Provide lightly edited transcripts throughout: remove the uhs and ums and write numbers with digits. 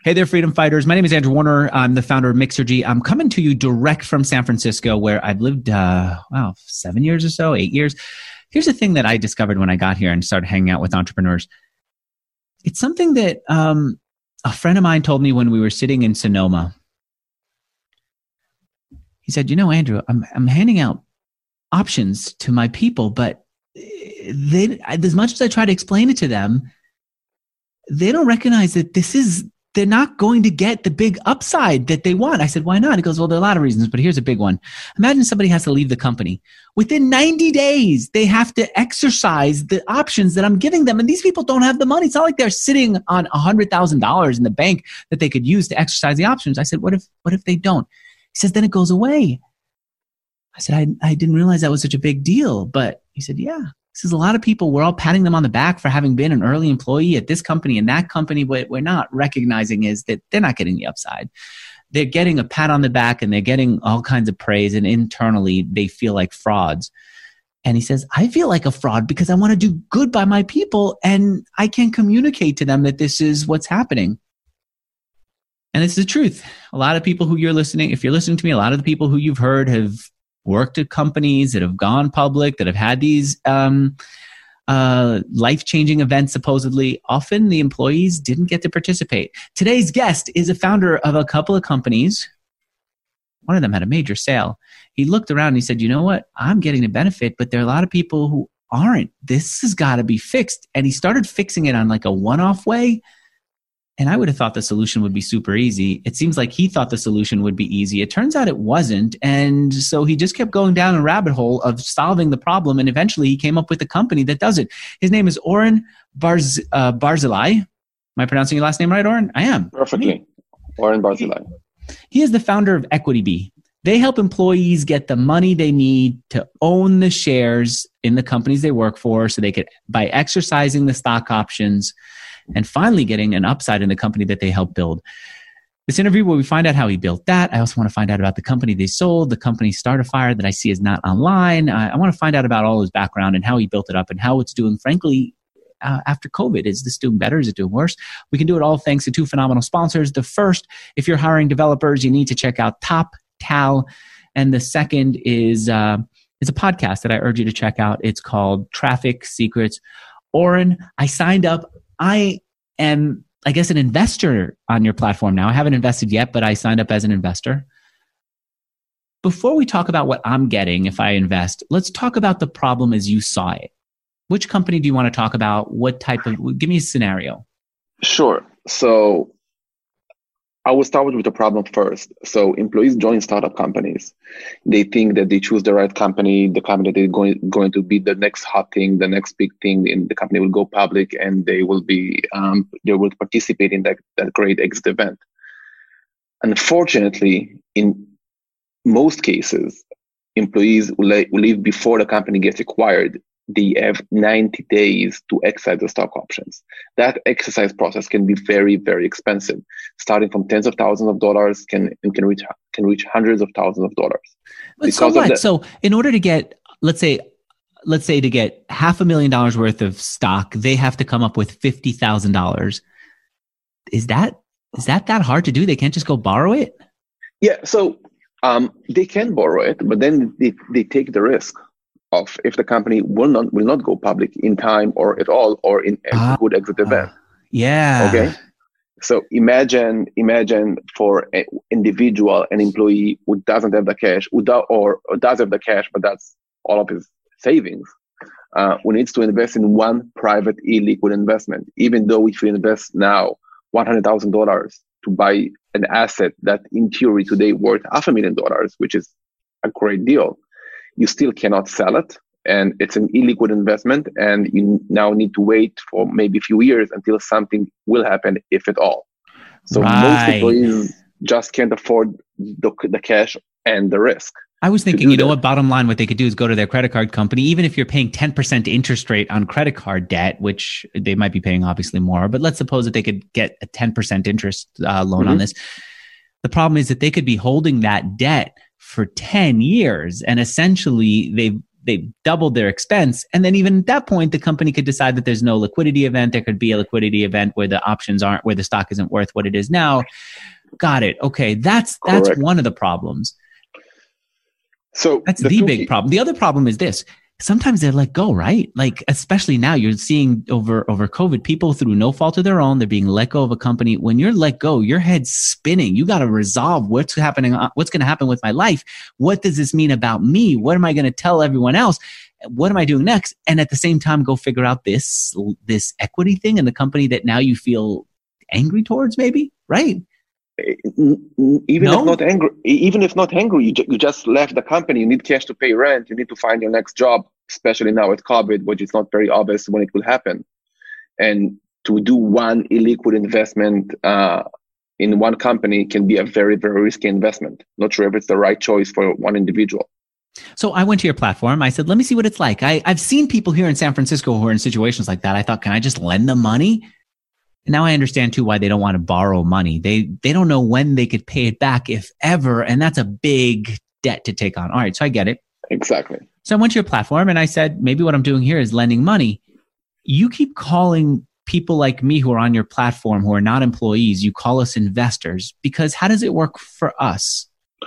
Hey there, freedom fighters. My name is Andrew Warner. I'm the founder of Mixergy. I'm coming to you direct from San Francisco, where I've lived, 7 years or so, 8 years. Here's the thing that I discovered when I got here and started hanging out with entrepreneurs. It's something that a friend of mine told me when we were sitting in Sonoma. He said, Andrew, I'm handing out options to my people, but as much as I try to explain it to them, they don't recognize that they're not going to get the big upside that they want. I said, why not? He goes, well, there are a lot of reasons, but here's a big one. Imagine somebody has to leave the company. Within 90 days, they have to exercise the options that I'm giving them. And these people don't have the money. It's not like they're sitting on $100,000 in the bank that they could use to exercise the options. I said, what if they don't? He says, then it goes away. I said, I didn't realize that was such a big deal. But he said, yeah. He says, a lot of people, we're all patting them on the back for having been an early employee at this company and that company. What we're not recognizing is that they're not getting the upside. They're getting a pat on the back and they're getting all kinds of praise, and internally they feel like frauds. And he says, I feel like a fraud because I want to do good by my people and I can't communicate to them that this is what's happening. And it's the truth. A lot of people who if you're listening to me, a lot of the people who you've heard have worked at companies that have gone public, that have had these life-changing events, supposedly. Often the employees didn't get to participate. Today's guest is a founder of a couple of companies. One of them had a major sale. He looked around and he said, you know what? I'm getting the benefit, but there are a lot of people who aren't. This has got to be fixed. And he started fixing it on like a one-off way. And I would have thought the solution would be super easy. It seems like he thought the solution would be easy. It turns out it wasn't. And so he just kept going down a rabbit hole of solving the problem. And eventually he came up with a company that does it. His name is Oren Barzilai. Am I pronouncing your last name right, Oren? I am. Perfectly. Oren Barzilai. He is the founder of EquityBee. They help employees get the money they need to own the shares in the companies they work for so they could, by exercising the stock options, and finally getting an upside in the company that they helped build. This interview where we find out how he built that. I also want to find out about the company they sold, the company Startifire that I see is not online. I want to find out about all his background and how he built it up and how it's doing, frankly, after COVID. Is this doing better? Is it doing worse? We can do it all thanks to two phenomenal sponsors. The first, if you're hiring developers, you need to check out TopTal. And the second is a podcast that I urge you to check out. It's called Traffic Secrets. Oren, I signed up. I am, I guess, an investor on your platform now. I haven't invested yet, but I signed up as an investor. Before we talk about what I'm getting if I invest, let's talk about the problem as you saw it. Which company do you want to talk about? What type of, give me a scenario. Sure. So I will start with the problem first. So employees join startup companies. They think that they choose the right company, the company that is going to be the next hot thing, the next big thing, and the company will go public, and they will participate in that great exit event. Unfortunately, in most cases, employees will leave before the company gets acquired. They have 90 days to exercise the stock options. That exercise process can be very, very expensive, starting from tens of thousands of dollars can reach hundreds of thousands of dollars. So what? So in order to get, let's say to get $500,000 worth of stock, they have to come up with $50,000. Is that hard to do? They can't just go borrow it? Yeah. So they can borrow it, but then they take the risk of if the company will not go public in time or at all, or in a good exit event. Yeah. Okay. So imagine for an individual, an employee who doesn't have the cash, or does have the cash, but that's all of his savings, who needs to invest in one private illiquid investment. Even though if you invest now $100,000 to buy an asset that in theory today worth $500,000, which is a great deal, you still cannot sell it, and it's an illiquid investment, and you now need to wait for maybe a few years until something will happen, if at all. So most employees just can't afford the cash and the risk. I was thinking, what bottom line, what they could do is go to their credit card company, even if you're paying 10% interest rate on credit card debt, which they might be paying obviously more, but let's suppose that they could get a 10% interest loan on this. The problem is that they could be holding that debt for 10 years, and essentially they doubled their expense. And then even at that point, the company could decide that there's no liquidity event. There could be a liquidity event where the options aren't, where the stock isn't worth what it is now. Got it. Okay. That's one of the problems. So that's the big problem. The other problem is this. Sometimes they're let go, right? Like, especially now you're seeing over COVID, people through no fault of their own, they're being let go of a company. When you're let go, your head's spinning. You got to resolve what's happening, what's going to happen with my life. What does this mean about me? What am I going to tell everyone else? What am I doing next? And at the same time, go figure out this equity thing in the company that now you feel angry towards, maybe, right? Even if not angry, you just left the company. You need cash to pay rent. You need to find your next job, especially now with COVID, which is not very obvious when it will happen. And to do one illiquid investment in one company can be a very, very risky investment. Not sure if it's the right choice for one individual. So I went to your platform. I said, let me see what it's like. I've seen people here in San Francisco who are in situations like that. I thought, can I just lend them money? And now I understand too why they don't want to borrow money. They don't know when they could pay it back, if ever. And that's a big debt to take on. All right. So I get it. Exactly. So I went to your platform and I said, maybe what I'm doing here is lending money. You keep calling people like me who are on your platform, who are not employees, you call us investors, because how does it work for us?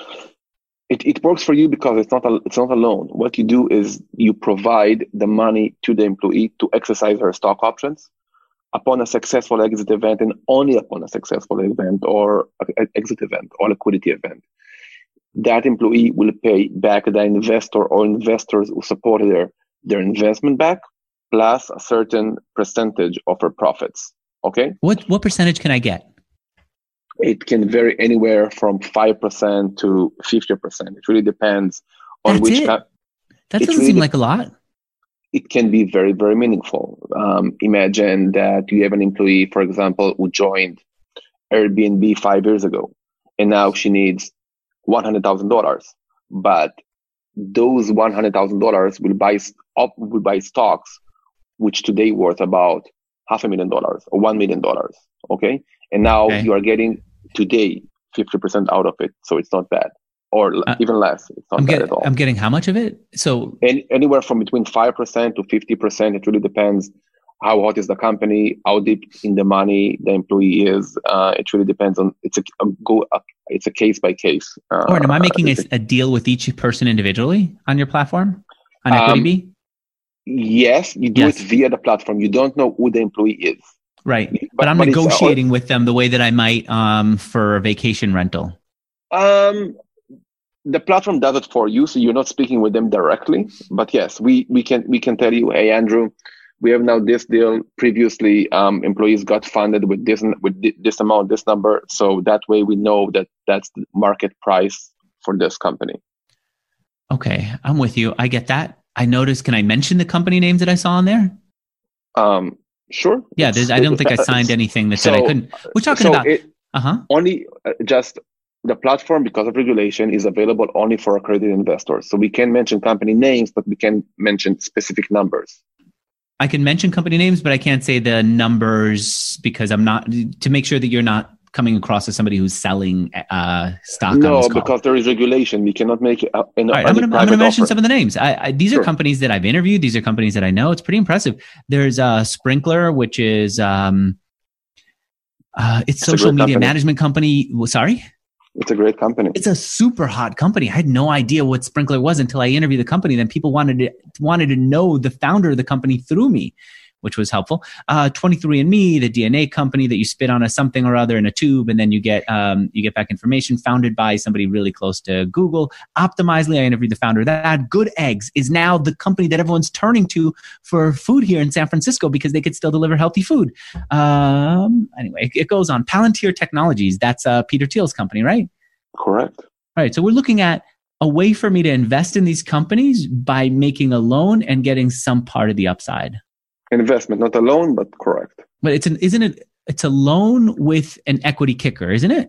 It works for you because it's not a loan. What you do is you provide the money to the employee to exercise their stock options upon a successful exit event, and only upon a successful event or exit event or liquidity event. That employee will pay back the investor or investors who supported their investment back, plus a certain percentage of their profits. Okay? What percentage can I get? It can vary anywhere from 5% to 50%. It really depends on which. That doesn't seem like a lot. It can be very, very meaningful. Imagine that you have an employee, for example, who joined Airbnb 5 years ago, and now she needs $100,000. But those $100,000 will buy stocks, which today worth about $500,000 or $1 million. Okay, and now you are getting today 50% out of it, so it's not bad. Or even less. It's not bad at all. I'm getting how much of it? So anywhere from between 5% to 50%. It really depends how hot is the company, how deep in the money the employee is. It really depends on. It's a case by case. Or am I making a deal with each person individually on your platform on EquityB? Yes, you do it via the platform. You don't know who the employee is. Right, but I'm negotiating with them the way that I might for a vacation rental. The platform does it for you, so you're not speaking with them directly. But yes, we can tell you, hey Andrew, we have now this deal. Previously, employees got funded with this amount, this number. So that way we know that that's the market price for this company. Okay, I'm with you. I get that. I noticed. Can I mention the company names that I saw on there? Sure. Yeah, I don't think I signed anything that said I couldn't. We're talking about only just. The platform, because of regulation, is available only for accredited investors. So we can mention company names, but we can mention specific numbers. I can mention company names, but I can't say the numbers because I'm not, to make sure that you're not coming across as somebody who's selling stock. No, because there is regulation. We cannot make it. All right, I'm going to mention some of the names. These are companies that I've interviewed. These are companies that I know. It's pretty impressive. There's Sprinklr, which is it's social media management company. Sorry? It's a great company. It's a super hot company. I had no idea what Sprinklr was until I interviewed the company. Then people wanted to know the founder of the company through me, which was helpful. 23andMe, the DNA company that you spit on a something or other in a tube, and then you get back information, founded by somebody really close to Google. Optimizely, I interviewed the founder of that. Good Eggs is now the company that everyone's turning to for food here in San Francisco because they could still deliver healthy food. Anyway, it goes on. Palantir Technologies, that's Peter Thiel's company, right? Correct. All right. So we're looking at a way for me to invest in these companies by making a loan and getting some part of the upside. Investment, not a loan, but correct. But it's a loan with an equity kicker, isn't it?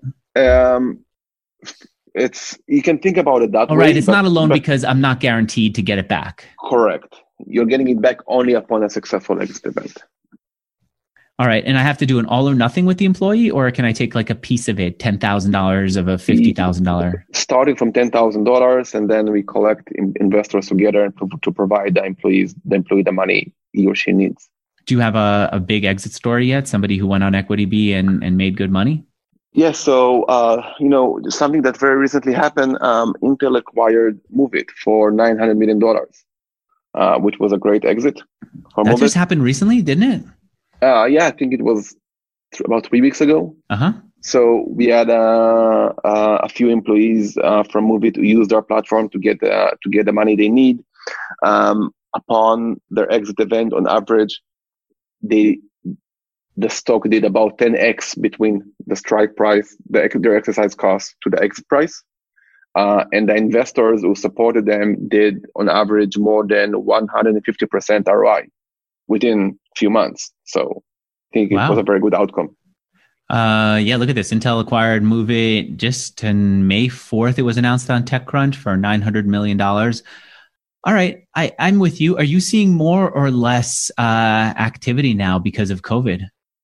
You can think about it that way. All right. It's not a loan because I'm not guaranteed to get it back. Correct. You're getting it back only upon a successful exit event. All right. And I have to do an all or nothing with the employee, or can I take like a piece of it, $10,000 of a $50,000? Starting from $10,000, and then we collect investors together to provide the employee the money he or she needs. Do you have a big exit story yet? Somebody who went on Equity B and made good money? Yes. So, something that very recently happened, Intel acquired Moveit for $900 million, which was a great exit for That Moveit. just happened recently, didn't it? Yeah, I think it was about 3 weeks ago. Uh-huh. So we had a few employees from Moveit who used our platform to get the money they need. Upon their exit event, on average, the stock did about 10x between the strike price, their exercise cost, to the exit price. And the investors who supported them did, on average, more than 150% ROI within a few months. So I think it was a very good outcome. Yeah, look at this. Intel acquired Moveit just on May 4th. It was announced on TechCrunch for $900 million. All right. I'm with you. Are you seeing more or less activity now because of COVID?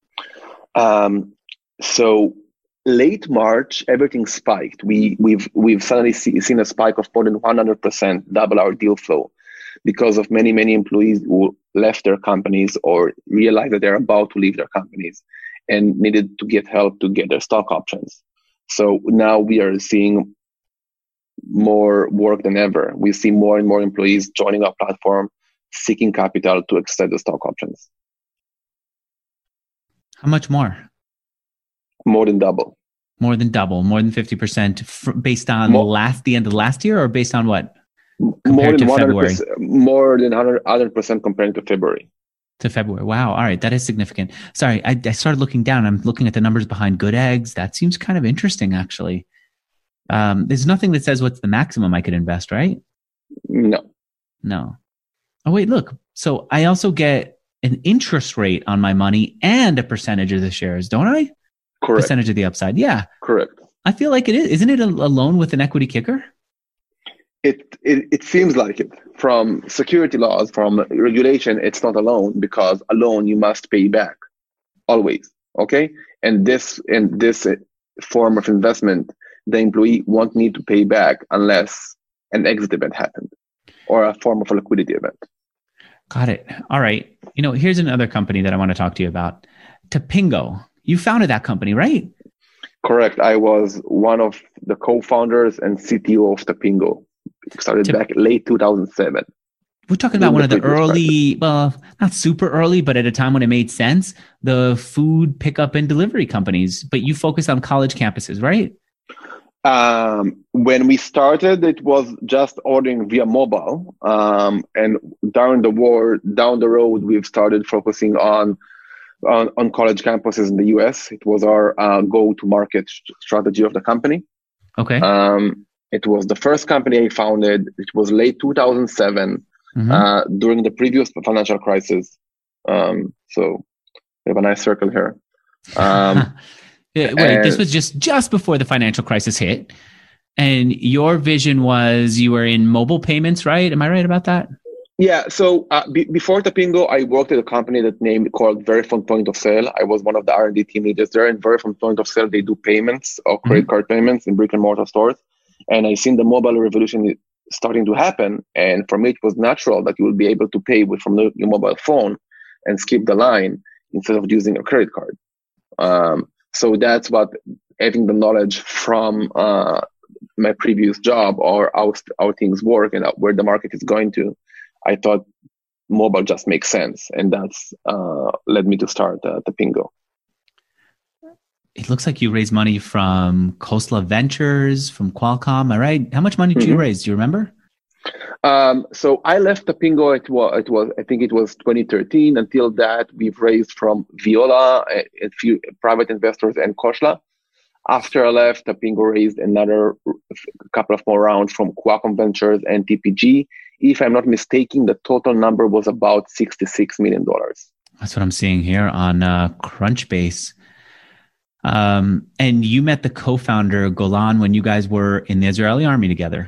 So late March, everything spiked. We've suddenly seen a spike of more than 100%, double our deal flow, because of many employees who left their companies or realized that they're about to leave their companies and needed to get help to get their stock options. So now we are seeing more work than ever. We see more and more employees joining our platform, seeking capital to extend the stock options. How much more? More than double. More than double, more than 50% based on the end of last year, or based on what? Compared to February? More than 100% compared to February. To February. Wow. All right. That is significant. Sorry. I started looking down. I'm looking at the numbers behind Good Eggs. That seems kind of interesting, actually. There's nothing that says what's the maximum I could invest, right? No. Oh, wait, look. So I also get an interest rate on my money and a percentage of the shares, don't I? Correct. Percentage of the upside. Yeah. Correct. I feel like it is. Isn't it a loan with an equity kicker? It seems like it. From security laws, from regulation, it's not a loan, because a loan you must pay back always. Okay, and this form of investment, the employee won't need to pay back unless an exit event happened or a form of a liquidity event. Got it. All right. Here's another company that I want to talk to you about. Tapingo. You founded that company, right? Correct. I was one of the co-founders and CTO of Tapingo. It started back late 2007. We're talking about one of the early, well, not super early, but at a time when it made sense, the food pickup and delivery companies. But you focused on college campuses, right? When we started, it was just ordering via mobile. And down the road, we've started focusing on college campuses in the US. It was our go-to-market strategy of the company. Okay. It was the first company I founded. It was late 2007, during the previous financial crisis. So we have a nice circle here. This was just before the financial crisis hit. And your vision was you were in mobile payments, right? Am I right about that? Yeah. So before Tapingo, I worked at a company called Verifone Point of Sale. I was one of the R&D team leaders there. In Verifone Point of Sale, they do payments or credit card payments in brick and mortar stores. And I seen the mobile revolution starting to happen. And for me, it was natural that you would be able to pay from your mobile phone and skip the line instead of using a credit card. So that's what, having the knowledge from my previous job or how things work and where the market is going to, I thought mobile just makes sense. And that's led me to start Tapingo. It looks like you raised money from Khosla Ventures, from Qualcomm. Am I right? How much money did you raise? Do you remember? So I left Tapingo. I think it was 2013. Until that, we've raised from Viola, a few private investors, and Khosla. After I left, Tapingo raised another couple of more rounds from Qualcomm Ventures and TPG. If I'm not mistaken, the total number was about $66 million. That's what I'm seeing here on Crunchbase. And you met the co-founder Golan when you guys were in the Israeli army together.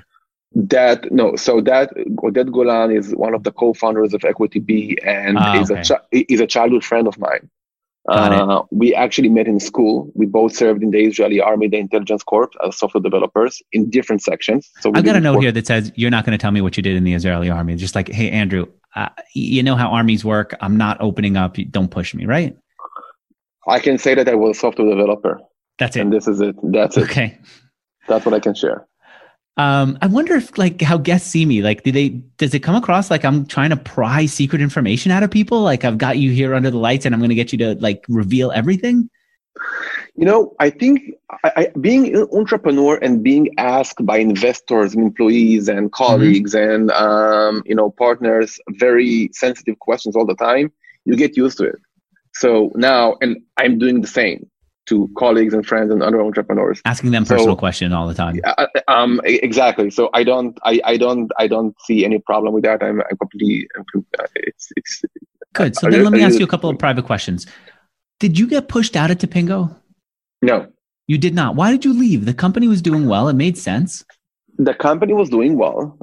Oded Golan is one of the co-founders of Equity B and is a childhood friend of mine. We actually met in school. We both served in the Israeli Army, the Intelligence Corps, as software developers in different sections. So I've got a note here that says you're not going to tell me what you did in the Israeli Army. Just like, hey, Andrew, you know how armies work. I'm not opening up. Don't push me, right? I can say that I was a software developer. That's it. And this is it. That's it. Okay. That's what I can share. I wonder if like how guests see me, like, does it come across like I'm trying to pry secret information out of people? Like I've got you here under the lights and I'm going to get you to like reveal everything. I think being an entrepreneur and being asked by investors and employees and colleagues and, partners, very sensitive questions all the time, you get used to it. So now, and I'm doing the same to colleagues and friends and other entrepreneurs, asking them personal questions all the time. Exactly. So I don't see any problem with that. I'm completely. It's good. So then let me ask you a couple of private questions. Did you get pushed out of Topingo? No, you did not. Why did you leave? The company was doing well. It made sense. The company was doing well.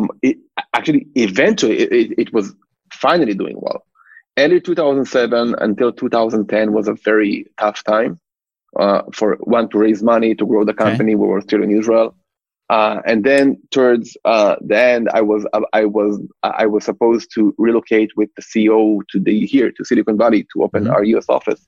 It was finally doing well. Early 2007 until 2010 was a very tough time. For one to raise money to grow the company. Okay. We were still in Israel, and then towards the end, I was supposed to relocate with the CEO to Silicon Valley to open our US office,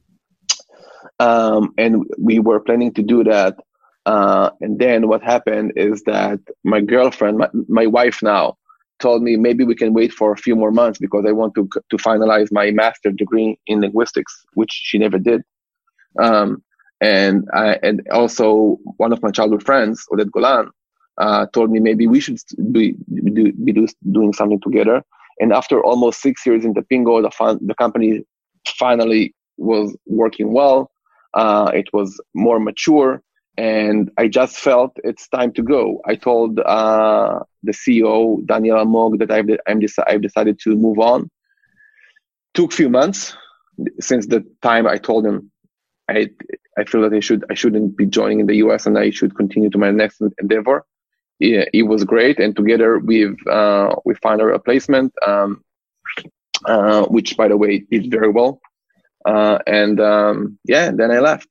and we were planning to do that. And then what happened is that my girlfriend, my wife now, told me maybe we can wait for a few more months because I want to finalize my master's degree in linguistics, which she never did. And also one of my childhood friends, Oded Golan, told me maybe we should be doing something together. And after almost 6 years in Topingo, the company finally was working well. It was more mature, and I just felt it's time to go. I told the CEO, Daniel Almog, that I've decided to move on. Took a few months since the time I told him I feel that I shouldn't be joining in the US and I should continue to my next endeavor. It was great, and together we found a replacement, which by the way did very well. Then I left.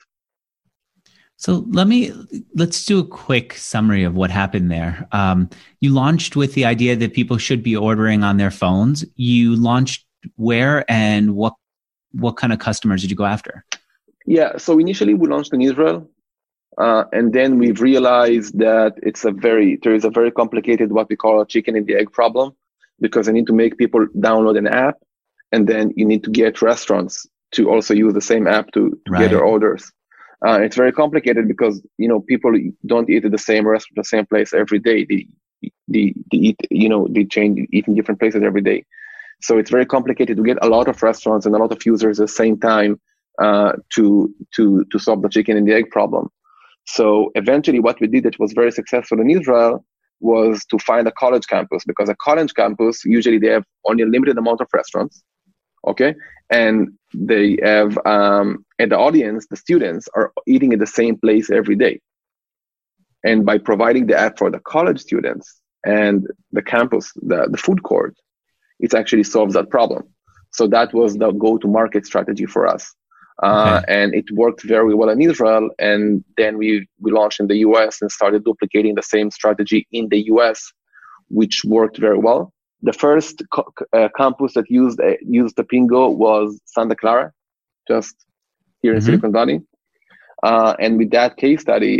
So let's do a quick summary of what happened there. You launched with the idea that people should be ordering on their phones. You launched where and what kind of customers did you go after? Yeah, so initially we launched in Israel, and then we've realized that there is a very complicated, what we call a chicken and the egg problem, because I need to make people download an app, and then you need to get restaurants to also use the same app to get their orders. It's very complicated because people don't eat at the same restaurant, the same place every day. They eat in different places every day. So it's very complicated to get a lot of restaurants and a lot of users at the same time. To solve the chicken and the egg problem. So eventually what we did that was very successful in Israel was to find a college campus, because a college campus, usually they have only a limited amount of restaurants, okay? And they have, and the audience, the students are eating at the same place every day. And by providing the app for the college students and the campus, the food court, it actually solves that problem. So that was the go-to-market strategy for us. And it worked very well in Israel. And then we launched in the US and started duplicating the same strategy in the US, which worked very well. The first campus that used Topingo was Santa Clara, just here in Silicon Valley. And with that case study,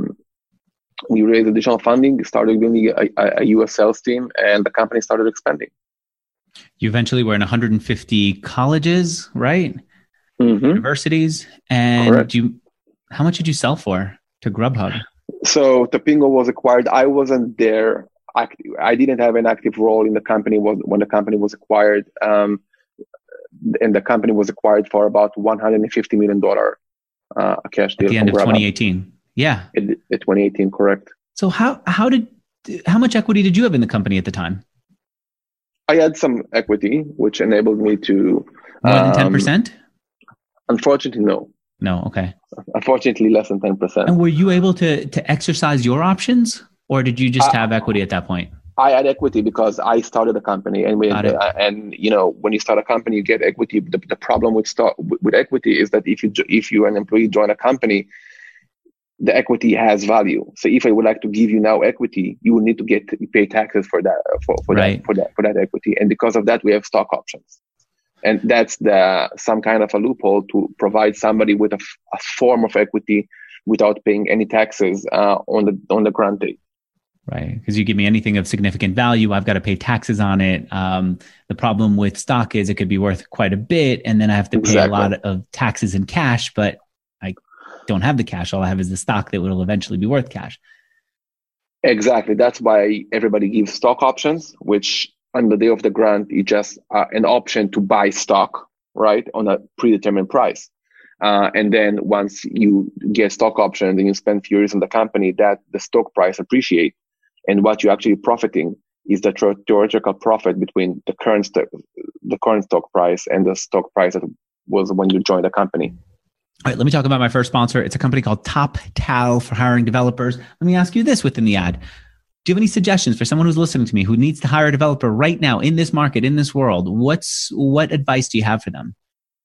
we raised additional funding, started building a US sales team, and the company started expanding. You eventually were in 150 colleges, right? Universities. And how much did you sell for to Grubhub? So Topingo was acquired. I wasn't there. I didn't have an active role in the company when the company was acquired. And the company was acquired for about $150 million a cash deal. At the end of 2018. Yeah. At 2018, correct. So how much equity did you have in the company at the time? I had some equity, which enabled me to... More than 10%? Unfortunately, no. No, okay. Unfortunately, less than 10%. And were you able to exercise your options, or did you just have equity at that point? I had equity because I started a company, and when you start a company, you get equity. The problem with equity is that if you an employee join a company, the equity has value. So if I would like to give you now equity, you will need to pay taxes for that for that equity, and because of that, we have stock options, and that's some kind of a loophole to provide somebody with a form of equity without paying any taxes on the grant date. Right. Because you give me anything of significant value, I've got to pay taxes on it. The problem with stock is it could be worth quite a bit, and then I have to pay a lot of taxes in cash, but I don't have the cash. All I have is the stock that will eventually be worth cash. Exactly. That's why everybody gives stock options, which on the day of the grant, it's just an option to buy stock, right, on a predetermined price. And then once you get stock options and you spend a few years in the company, that the stock price appreciates. And what you're actually profiting is the theoretical profit between the current stock price and the stock price that was when you joined the company. All right, let me talk about my first sponsor. It's a company called TopTal for hiring developers. Let me ask you this within the ad. Do you have any suggestions for someone who's listening to me who needs to hire a developer right now in this market, in this world? What advice do you have for them?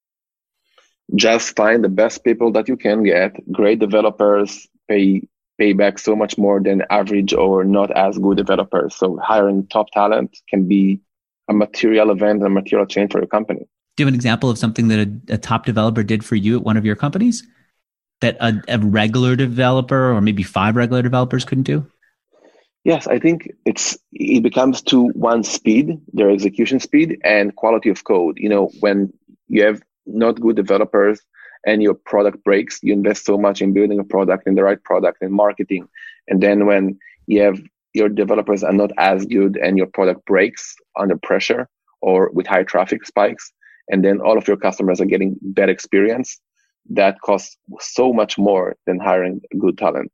Just find the best people that you can get. Great developers pay back so much more than average or not as good developers. So hiring top talent can be a material event, a material change for your company. Do you have an example of something that a top developer did for you at one of your companies that a regular developer or maybe 5 regular developers couldn't do? Yes, I think it becomes to one speed, their execution speed and quality of code. When you have not good developers and your product breaks, you invest so much in building a product and the right product and marketing. And then when you have your developers are not as good and your product breaks under pressure or with high traffic spikes, and then all of your customers are getting bad experience, that costs so much more than hiring good talent.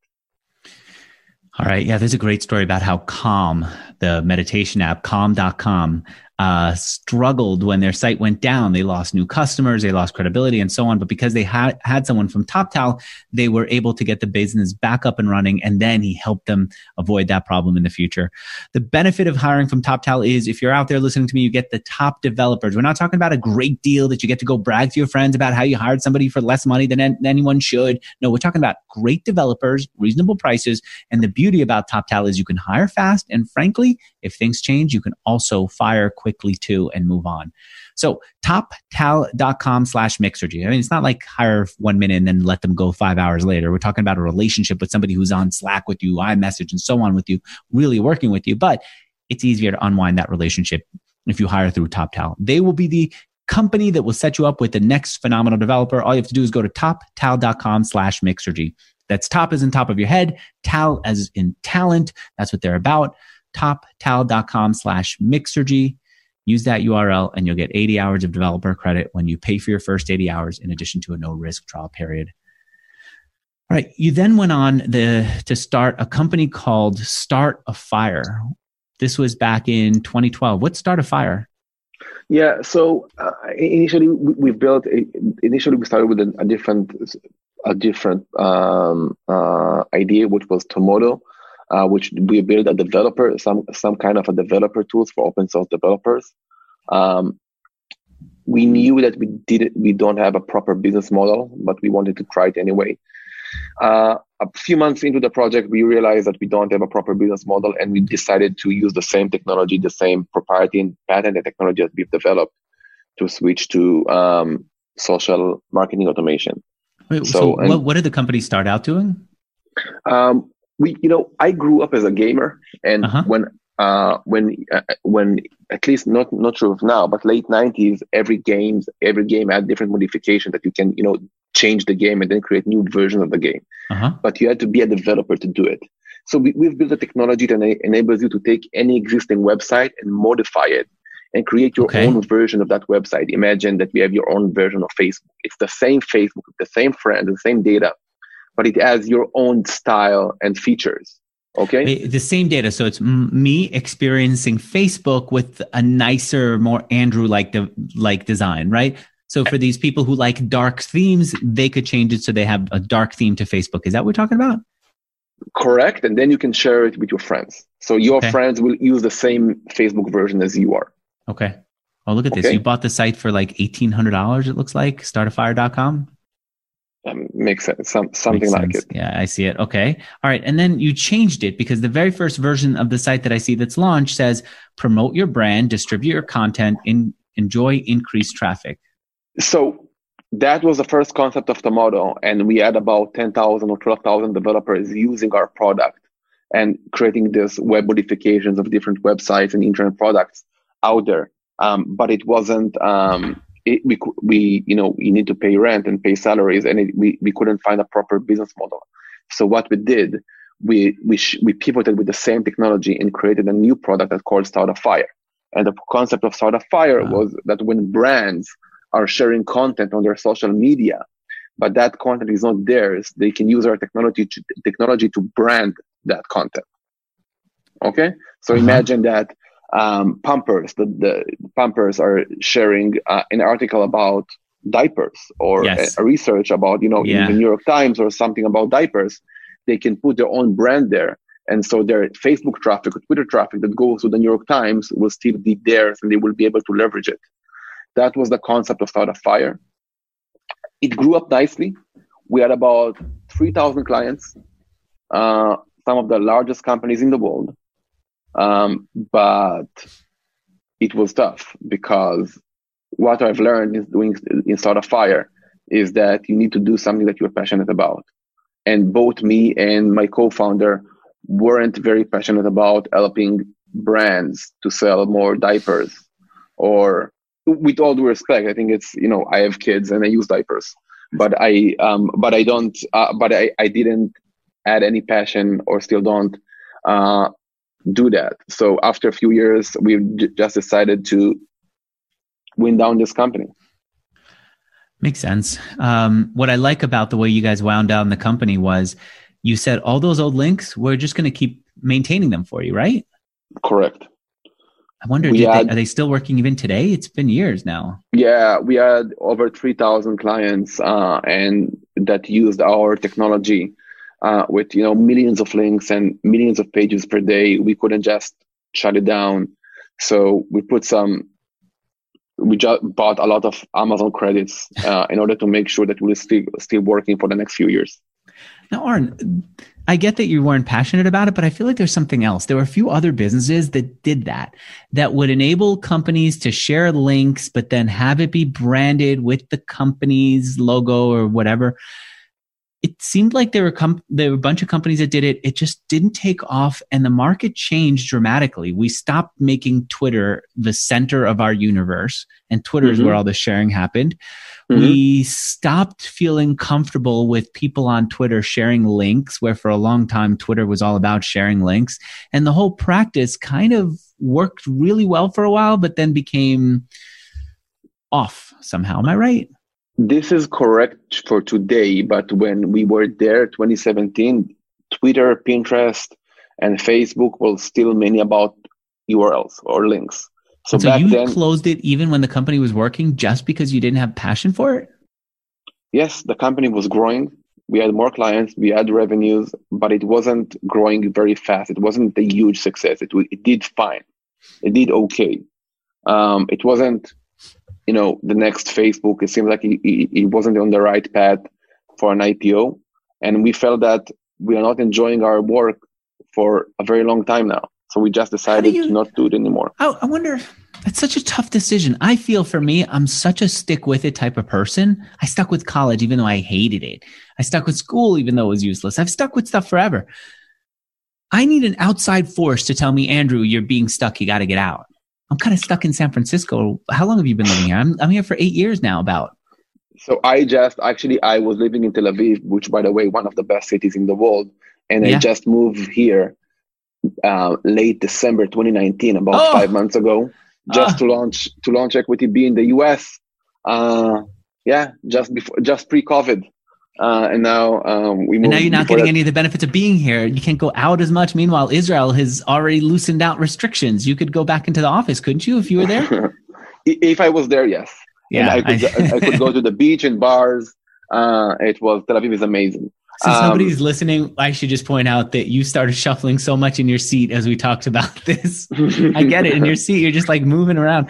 All right. Yeah, there's a great story about how Calm, the meditation app, calm.com, struggled when their site went down. They lost new customers, they lost credibility and so on. But because they had someone from TopTal, they were able to get the business back up and running. And then he helped them avoid that problem in the future. The benefit of hiring from TopTal is if you're out there listening to me, you get the top developers. We're not talking about a great deal that you get to go brag to your friends about how you hired somebody for less money than anyone should. No, we're talking about great developers, reasonable prices. And the beauty about TopTal is you can hire fast. And frankly, if things change, you can also fire quickly too and move on. So toptal.com/Mixergy. I mean, it's not like hire 1 minute and then let them go 5 hours later. We're talking about a relationship with somebody who's on Slack with you, iMessage and so on with you, really working with you. But it's easier to unwind that relationship if you hire through TopTal. They will be the company that will set you up with the next phenomenal developer. All you have to do is go to toptal.com/Mixergy. That's top as in top of your head, tal as in talent. That's what they're about. toptal.com/Mixergy. Use that URL and you'll get 80 hours of developer credit when you pay for your first 80 hours in addition to a no risk trial period. All right. You then went on to start a company called Start a Fire. This was back in 2012. What's Start a Fire? Yeah. So initially we started with a different idea, which was Tomodo. Which we built a developer, some kind of a developer tools for open source developers. We knew that we don't have a proper business model, but we wanted to try it anyway. A few months into the project, we realized that we don't have a proper business model, and we decided to use the same technology, the same proprietary and patented technology that we've developed to switch to social marketing automation. Wait, so what did the company start out doing? I grew up as a gamer, and when at least not sure of now, but late 90s, every game had different modifications that you can change the game and then create new versions of the game. But you had to be a developer to do it. So we've built a technology that enables you to take any existing website and modify it and create your own version of that website. Imagine that we have your own version of Facebook. It's the same Facebook, the same friends, the same data, but it has your own style and features. Okay. The same data. So it's me experiencing Facebook with a nicer, more Andrew-like design, right? So for these people who like dark themes, they could change it so they have a dark theme to Facebook. Is that what we're talking about? Correct. And then you can share it with your friends. So your friends will use the same Facebook version as you are. Okay. Oh, look at this. You bought the site for like $1,800, it looks like, startafire.com. Makes sense. Something like it. Yeah, I see it. Okay. All right. And then you changed it because the very first version of the site that I see that's launched says, promote your brand, distribute your content, enjoy increased traffic. So that was the first concept of the model. And we had about 10,000 or 12,000 developers using our product and creating this web modifications of different websites and internet products out there. But it wasn't, we you need to pay rent and pay salaries, and we couldn't find a proper business model. So what we did, we pivoted with the same technology and created a new product that's called Start a Fire. And the concept of Start a Fire was that when brands are sharing content on their social media, but that content is not theirs, they can use our technology to brand that content. Okay, so imagine that. Pampers, the Pampers are sharing an article about diapers, or a research about, in the New York Times or something about diapers. They can put their own brand there. And so their Facebook traffic or Twitter traffic that goes to the New York Times will still be theirs, and they will be able to leverage it. That was the concept of Start a Fire. It grew up nicely. We had about 3,000 clients, some of the largest companies in the world. But it was tough, because what I've learned is doing in Start a Fire is that you need to do something that you're passionate about. And both me and my co-founder weren't very passionate about helping brands to sell more diapers. Or, with all due respect, I think it's, I have kids and I use diapers, but I didn't add any passion, or still don't, do that. So after a few years, we just decided to wind down this company. Makes sense. What I like about the way you guys wound down the company was you said all those old links, we're just going to keep maintaining them for you, right? Correct. I wonder, are they still working even today? It's been years now. Yeah, we had over 3,000 clients and that used our technology. With millions of links and millions of pages per day. We couldn't just shut it down, so we just bought a lot of Amazon credits in order to make sure that we're still working for the next few years. Now, Oren, I get that you weren't passionate about it, but I feel like there's something else. There were a few other businesses that did that would enable companies to share links, but then have it be branded with the company's logo or whatever. It seemed like there were a bunch of companies that did it. It just didn't take off, and the market changed dramatically. We stopped making Twitter the center of our universe, and Twitter is where all the sharing happened. We stopped feeling comfortable with people on Twitter sharing links, where for a long time Twitter was all about sharing links. And the whole practice kind of worked really well for a while, but then became off somehow. Am I right? This is correct for today, but when we were there, 2017, Twitter, Pinterest, and Facebook were still mainly about URLs or links. So you closed it even when the company was working, just because you didn't have passion for it? Yes, the company was growing. We had more clients, we had revenues, but it wasn't growing very fast. It wasn't a huge success. It did fine. It did okay. It wasn't the next Facebook. It seemed like it wasn't on the right path for an IPO. And we felt that we are not enjoying our work for a very long time now. So we just decided to not do it anymore. I wonder, it's such a tough decision. I feel for me, I'm such a stick with it type of person. I stuck with college, even though I hated it. I stuck with school, even though it was useless. I've stuck with stuff forever. I need an outside force to tell me, Andrew, you're being stuck. You got to get out. I'm kind of stuck in San Francisco. How long have you been living here? I'm here for 8 years now, about. So I was living in Tel Aviv, which, by the way, one of the best cities in the world. And I just moved here late December 2019, about 5 months ago, just to launch Equity B in the US. Just pre-COVID. And now we moved. And now you're not getting any of the benefits of being here. You can't go out as much. Meanwhile, Israel has already loosened out restrictions. You could go back into the office, couldn't you, if you were there? If I was there, yes. Yeah, and I could go to the beach and bars. Tel Aviv is amazing. So somebody's listening, I should just point out that you started shuffling so much in your seat as we talked about this. I get it. In your seat, you're just like moving around.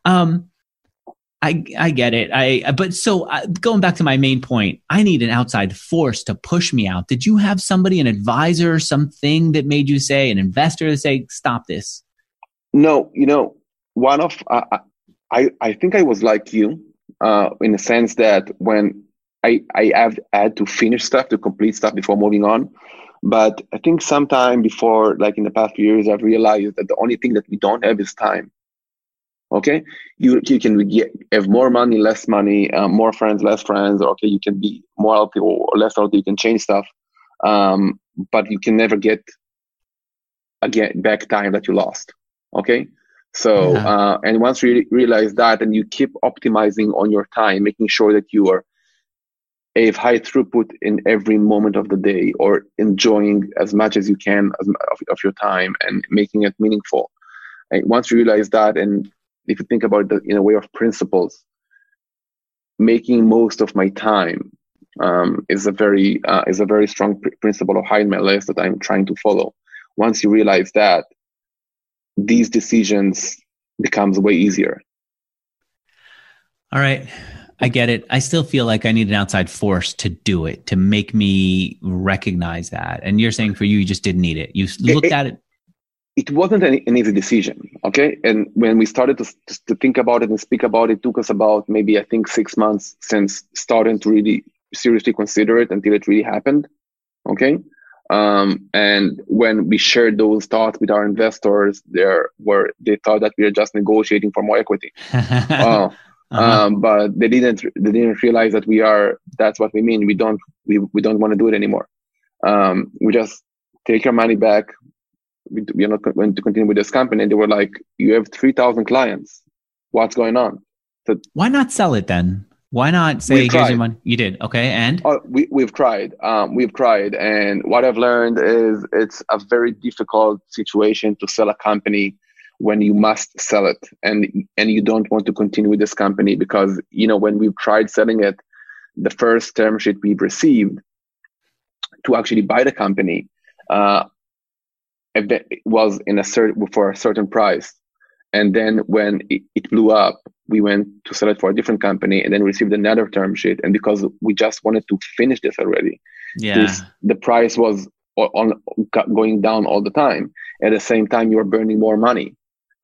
I get it. But going back to my main point, I need an outside force to push me out. Did you have somebody, an advisor, something that made you say, an investor to say, stop this? No, I think I was like you, in the sense that when I have had to finish stuff, to complete stuff before moving on. But I think sometime before, like in the past few years, I've realized that the only thing that we don't have is time. Okay, you can have more money, less money, more friends, less friends. Or okay, you can be more healthy or less healthy. You can change stuff, but you can never get back time that you lost. Okay, so and once you realize that, and you keep optimizing on your time, making sure that you are have high throughput in every moment of the day, or enjoying as much as you can of your time and making it meaningful. And once you realize that, and if you think about it in a way of principles, making most of my time is a very strong principle of high in my list that I'm trying to follow. Once you realize that, these decisions becomes way easier. All right. I get it. I still feel like I need an outside force to do it, to make me recognize that. And you're saying for you, you just didn't need it. You looked at it. It wasn't an easy decision. Okay. And when we started to think about it and speak about it, took us about maybe, I think, 6 months since starting to really seriously consider it until it really happened. Okay. And when we shared those thoughts with our investors, they thought that we were just negotiating for more equity. But they didn't realize that that's what we mean. We don't want to do it anymore. We just take our money back. We are not going to continue with this company. And they were like, you have 3,000 clients. What's going on? So why not sell it then? Why not say, here's your money? You did. Okay. And we've tried. And what I've learned is it's a very difficult situation to sell a company when you must sell it and you don't want to continue with this company, because, when we've tried selling it, the first term sheet we've received to actually buy the company, it was for a certain price. And then when it blew up, we went to sell it for a different company and then received another term sheet. And because we just wanted to finish this already, the price was going down all the time. At the same time, you were burning more money.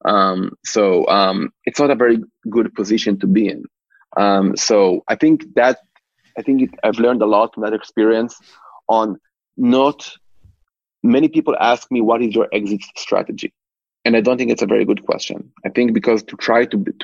So it's not a very good position to be in. So I think I've learned a lot from that experience. Not many people ask me, what is your exit strategy? And I don't think it's a very good question. I think because to try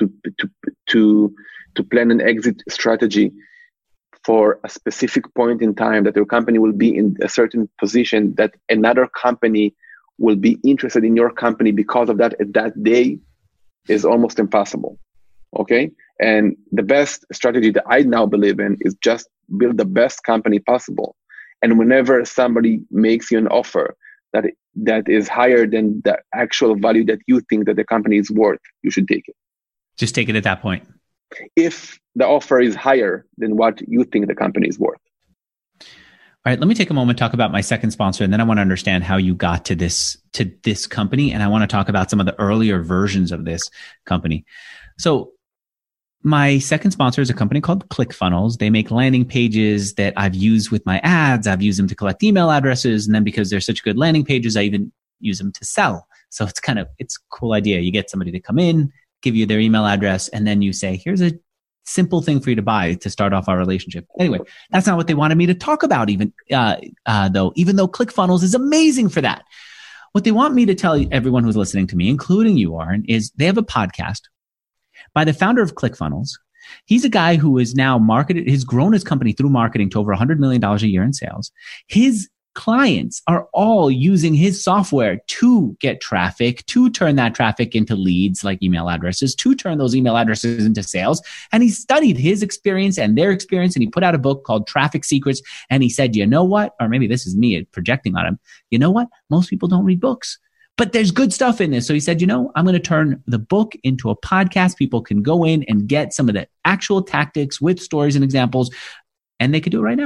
to plan an exit strategy for a specific point in time that your company will be in a certain position that another company will be interested in your company because of that at that day is almost impossible. Okay. And the best strategy that I now believe in is just build the best company possible. And whenever somebody makes you an offer that is higher than the actual value that you think that the company is worth, you should take it. Just take it at that point. If the offer is higher than what you think the company is worth. All right, let me take a moment to talk about my second sponsor, and then I want to understand how you got to this company, and I want to talk about some of the earlier versions of this company. So my second sponsor is a company called ClickFunnels. They make landing pages that I've used with my ads. I've used them to collect email addresses, and then because they're such good landing pages, I even use them to sell. So it's a cool idea. You get somebody to come in, give you their email address, and then you say, here's a simple thing for you to buy to start off our relationship. Anyway, that's not what they wanted me to talk about even though ClickFunnels is amazing for that. What they want me to tell everyone who's listening to me, including you, Aaron, is they have a podcast by the founder of ClickFunnels. He's a guy who is now he's grown his company through marketing to over $100 million a year in sales. His clients are all using his software to get traffic, to turn that traffic into leads like email addresses, to turn those email addresses into sales. And he studied his experience and their experience, and he put out a book called Traffic Secrets. And he said, you know what? Or maybe this is me projecting on him. You know what? Most people don't read books, but there's good stuff in this. So he said, I'm going to turn the book into a podcast. People can go in and get some of the actual tactics with stories and examples, and they could do it right now.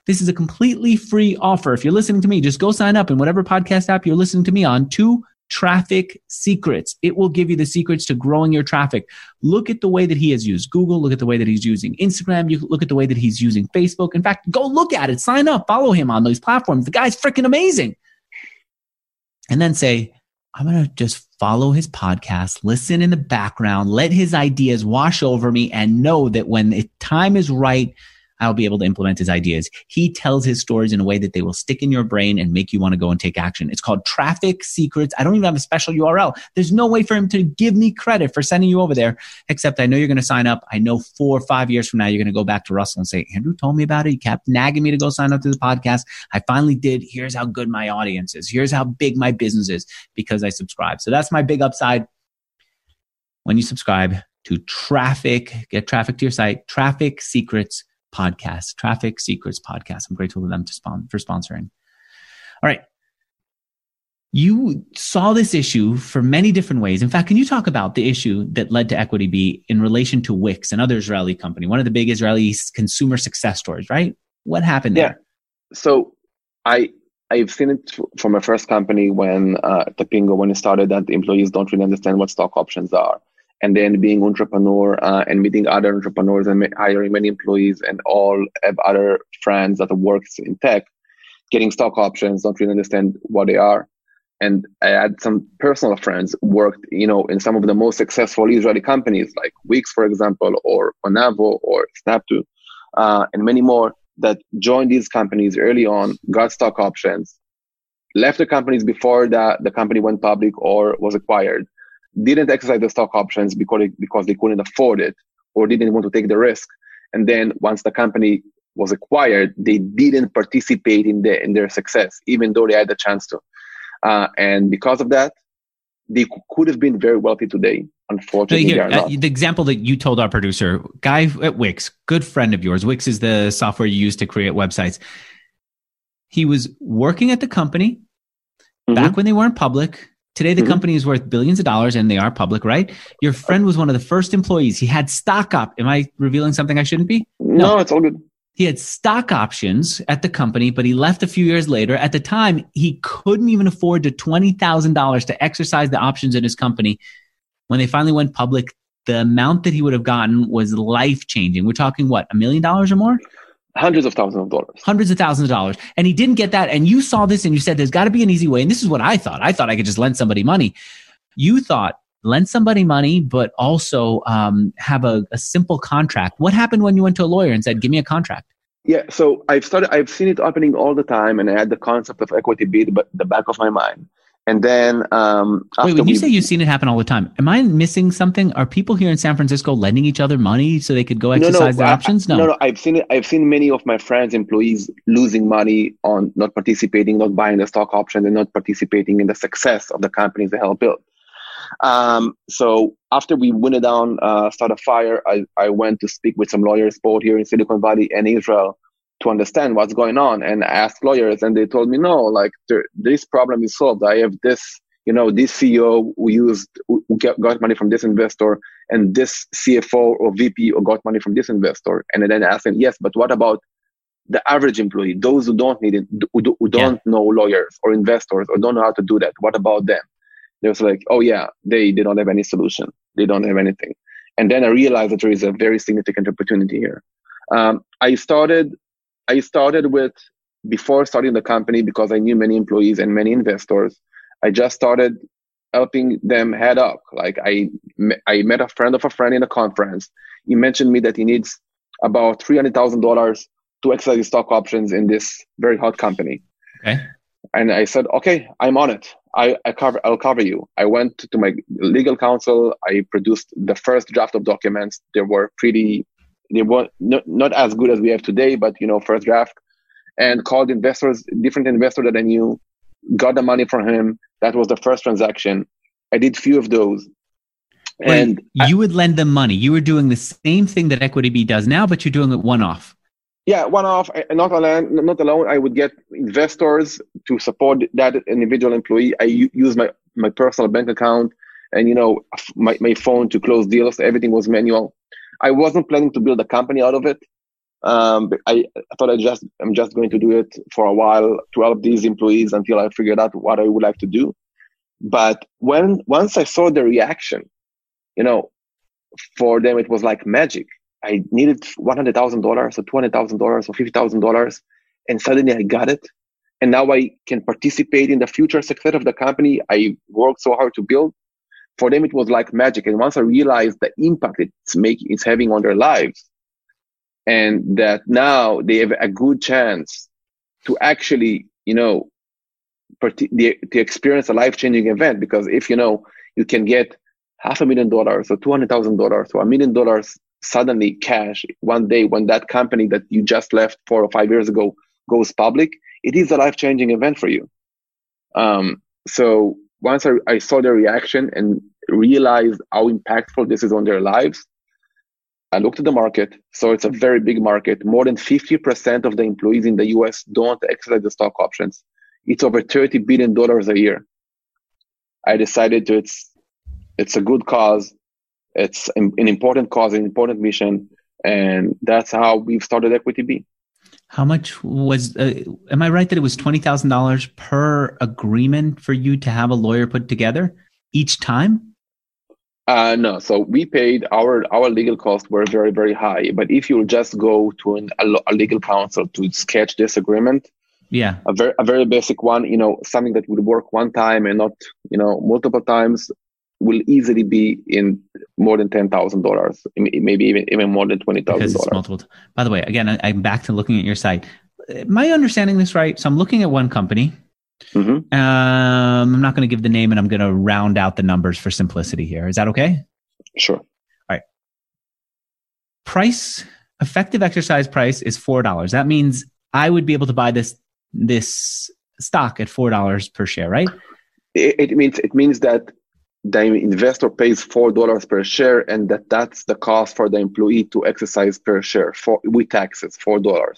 This is a completely free offer. If you're listening to me, just go sign up in whatever podcast app you're listening to me on to Traffic Secrets. It will give you the secrets to growing your traffic. Look at the way that he has used Google. Look at the way that he's using Instagram. You look at the way that he's using Facebook. In fact, go look at it. Sign up. Follow him on those platforms. The guy's freaking amazing. And then say, I'm going to just follow his podcast, listen in the background, let his ideas wash over me, and know that when the time is right, I'll be able to implement his ideas. He tells his stories in a way that they will stick in your brain and make you want to go and take action. It's called Traffic Secrets. I don't even have a special URL. There's no way for him to give me credit for sending you over there, except I know you're going to sign up. I know 4 or 5 years from now, you're going to go back to Russell and say, Andrew told me about it. He kept nagging me to go sign up to the podcast. I finally did. Here's how good my audience is. Here's how big my business is because I subscribe. So that's my big upside. When you subscribe to Traffic, get traffic to your site, Traffic Secrets Podcast, Traffic Secrets Podcast. I'm grateful to them for sponsoring. All right. You saw this issue for many different ways. In fact, can you talk about the issue that led to EquityBee in relation to Wix, another Israeli company, one of the big Israeli consumer success stories, right? What happened there? Yeah. So I've seen it from my first company when Tapingo, when it started, that the employees don't really understand what stock options are. And then being entrepreneur and meeting other entrepreneurs and hiring many employees and all have other friends that works in tech, getting stock options, don't really understand what they are. And I had some personal friends worked, in some of the most successful Israeli companies like Wix, for example, or Onavo or Snap2, and many more that joined these companies early on, got stock options, left the companies before the company went public or was acquired, didn't exercise the stock options because they couldn't afford it or didn't want to take the risk. And then once the company was acquired, they didn't participate in their success, even though they had the chance to. And because of that, they could have been very wealthy today. Unfortunately, they are not. The example that you told our producer, guy at Wix, good friend of yours. Wix is the software you use to create websites. He was working at the company back when they weren't public. Today, the company is worth billions of dollars and they are public, right? Your friend was one of the first employees. He had stock op. Am I revealing something I shouldn't be? No, it's all good. He had stock options at the company, but he left a few years later. At the time, he couldn't even afford the $20,000 to exercise the options in his company. When they finally went public, the amount that he would have gotten was life-changing. We're talking what, $1 million or more? Hundreds of thousands of dollars. Hundreds of thousands of dollars. And he didn't get that. And you saw this and you said, there's got to be an easy way. And this is what I thought. I thought I could just lend somebody money. You thought, lend somebody money, but also have a simple contract. What happened when you went to a lawyer and said, give me a contract? Yeah, so I've seen it happening all the time, and I had the concept of EquityBee at the back of my mind. And then wait, when you say you've seen it happen all the time, am I missing something? Are people here in San Francisco lending each other money so they could go exercise their options? No, I've seen it. I've seen many of my friends, employees, losing money on not participating, not buying the stock options, and not participating in the success of the companies they helped build. So after we went down, start a fire, I went to speak with some lawyers both here in Silicon Valley and Israel to understand what's going on. And I asked lawyers and they told me, no, like this problem is solved. I have this, this CEO who got money from this investor and this CFO or VP who got money from this investor. And then I asked them, yes, but what about the average employee, those who don't need it, who don't know lawyers or investors or don't know how to do that? What about them? They was like, oh yeah, they don't have any solution. They don't have anything. And then I realized that there is a very significant opportunity here. I started with, before starting the company, because I knew many employees and many investors, I just started helping them head up. Like I met a friend of a friend in a conference. He mentioned me that he needs about $300,000 to exercise his stock options in this very hot company. Okay. And I said, okay, I'm on it. I'll cover you. I went to my legal counsel. I produced the first draft of documents. They were not as good as we have today, but first draft, and called different investors that I knew, got the money from him. That was the first transaction. I did few of those. And you would lend them money. You were doing the same thing that EquityBee does now, but you're doing it one-off. Yeah, one-off, not alone. I would get investors to support that individual employee. I use my personal bank account and my phone to close deals. Everything was manual. I wasn't planning to build a company out of it. But I thought I'm just going to do it for a while to help these employees until I figured out what I would like to do. But once I saw the reaction, for them it was like magic. I needed $100,000 or $200,000 or $50,000, and suddenly I got it. And now I can participate in the future success of the company I worked so hard to build. For them, it was like magic. And once I realized the impact it's having on their lives, and that now they have a good chance to actually, to experience a life-changing event. Because if you can get $500,000 or $200,000 or $1 million suddenly cash one day when that company that you just left 4 or 5 years ago goes public, it is a life-changing event for you. So once I saw their reaction and realized how impactful this is on their lives, I looked at the market. So it's a very big market. More than 50% of the employees in the US don't exercise the stock options. It's over $30 billion a year. I decided it's a good cause. It's an important cause, an important mission. And that's how we've started Equity B. How much was, am I right that it was $20,000 per agreement for you to have a lawyer put together each time? No. So we paid, our legal costs were very, very high. But if you just go to a legal counsel to sketch this agreement, yeah, a very basic one, something that would work one time and not, multiple times, will easily be in more than $10,000, maybe even more than $20,000. Because it's multiple. By the way, again, I'm back to looking at your site. Am I understanding this right? So I'm looking at one company. Mm-hmm. I'm not going to give the name, and I'm going to round out the numbers for simplicity here. Is that okay? Sure. All right. Price, effective exercise price is $4. That means I would be able to buy this stock at $4 per share, right? It means that the investor pays $4 per share, and that's the cost for the employee to exercise per share with taxes, $4.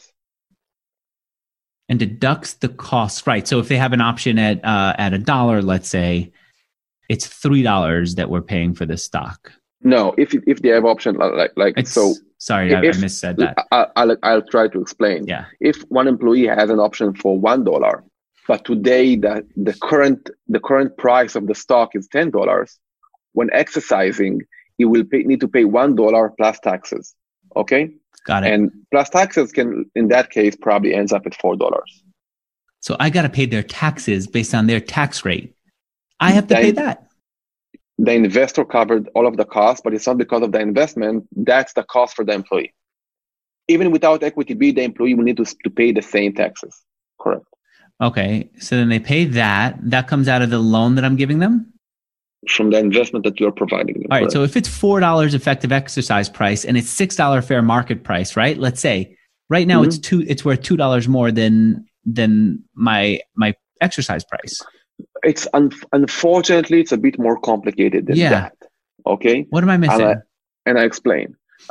And deducts the cost, right? So if they have an option at $1, let's say, it's $3 that we're paying for this stock. No, if they have option like so. Sorry, I missaid that. I'll try to explain. Yeah. If one employee has an option for $1, but today the current price of the stock is $10, when exercising, he will need to pay $1 plus taxes. Okay. Got it. And plus taxes can, in that case, probably ends up at $4. So I got to pay their taxes based on their tax rate. I have to pay that. The investor covered all of the costs, but it's not because of the investment. That's the cost for the employee. Even without Equity B, the employee will need to pay the same taxes. Correct. Okay. So then they pay that. That comes out of the loan that I'm giving them? From the investment that you're providing them. All right. So if it's $4 effective exercise price and it's $6 fair market price, right? Let's say right now it's worth $2 more than my exercise price. It's unfortunately it's a bit more complicated than that. Okay. What am I missing? And I explain.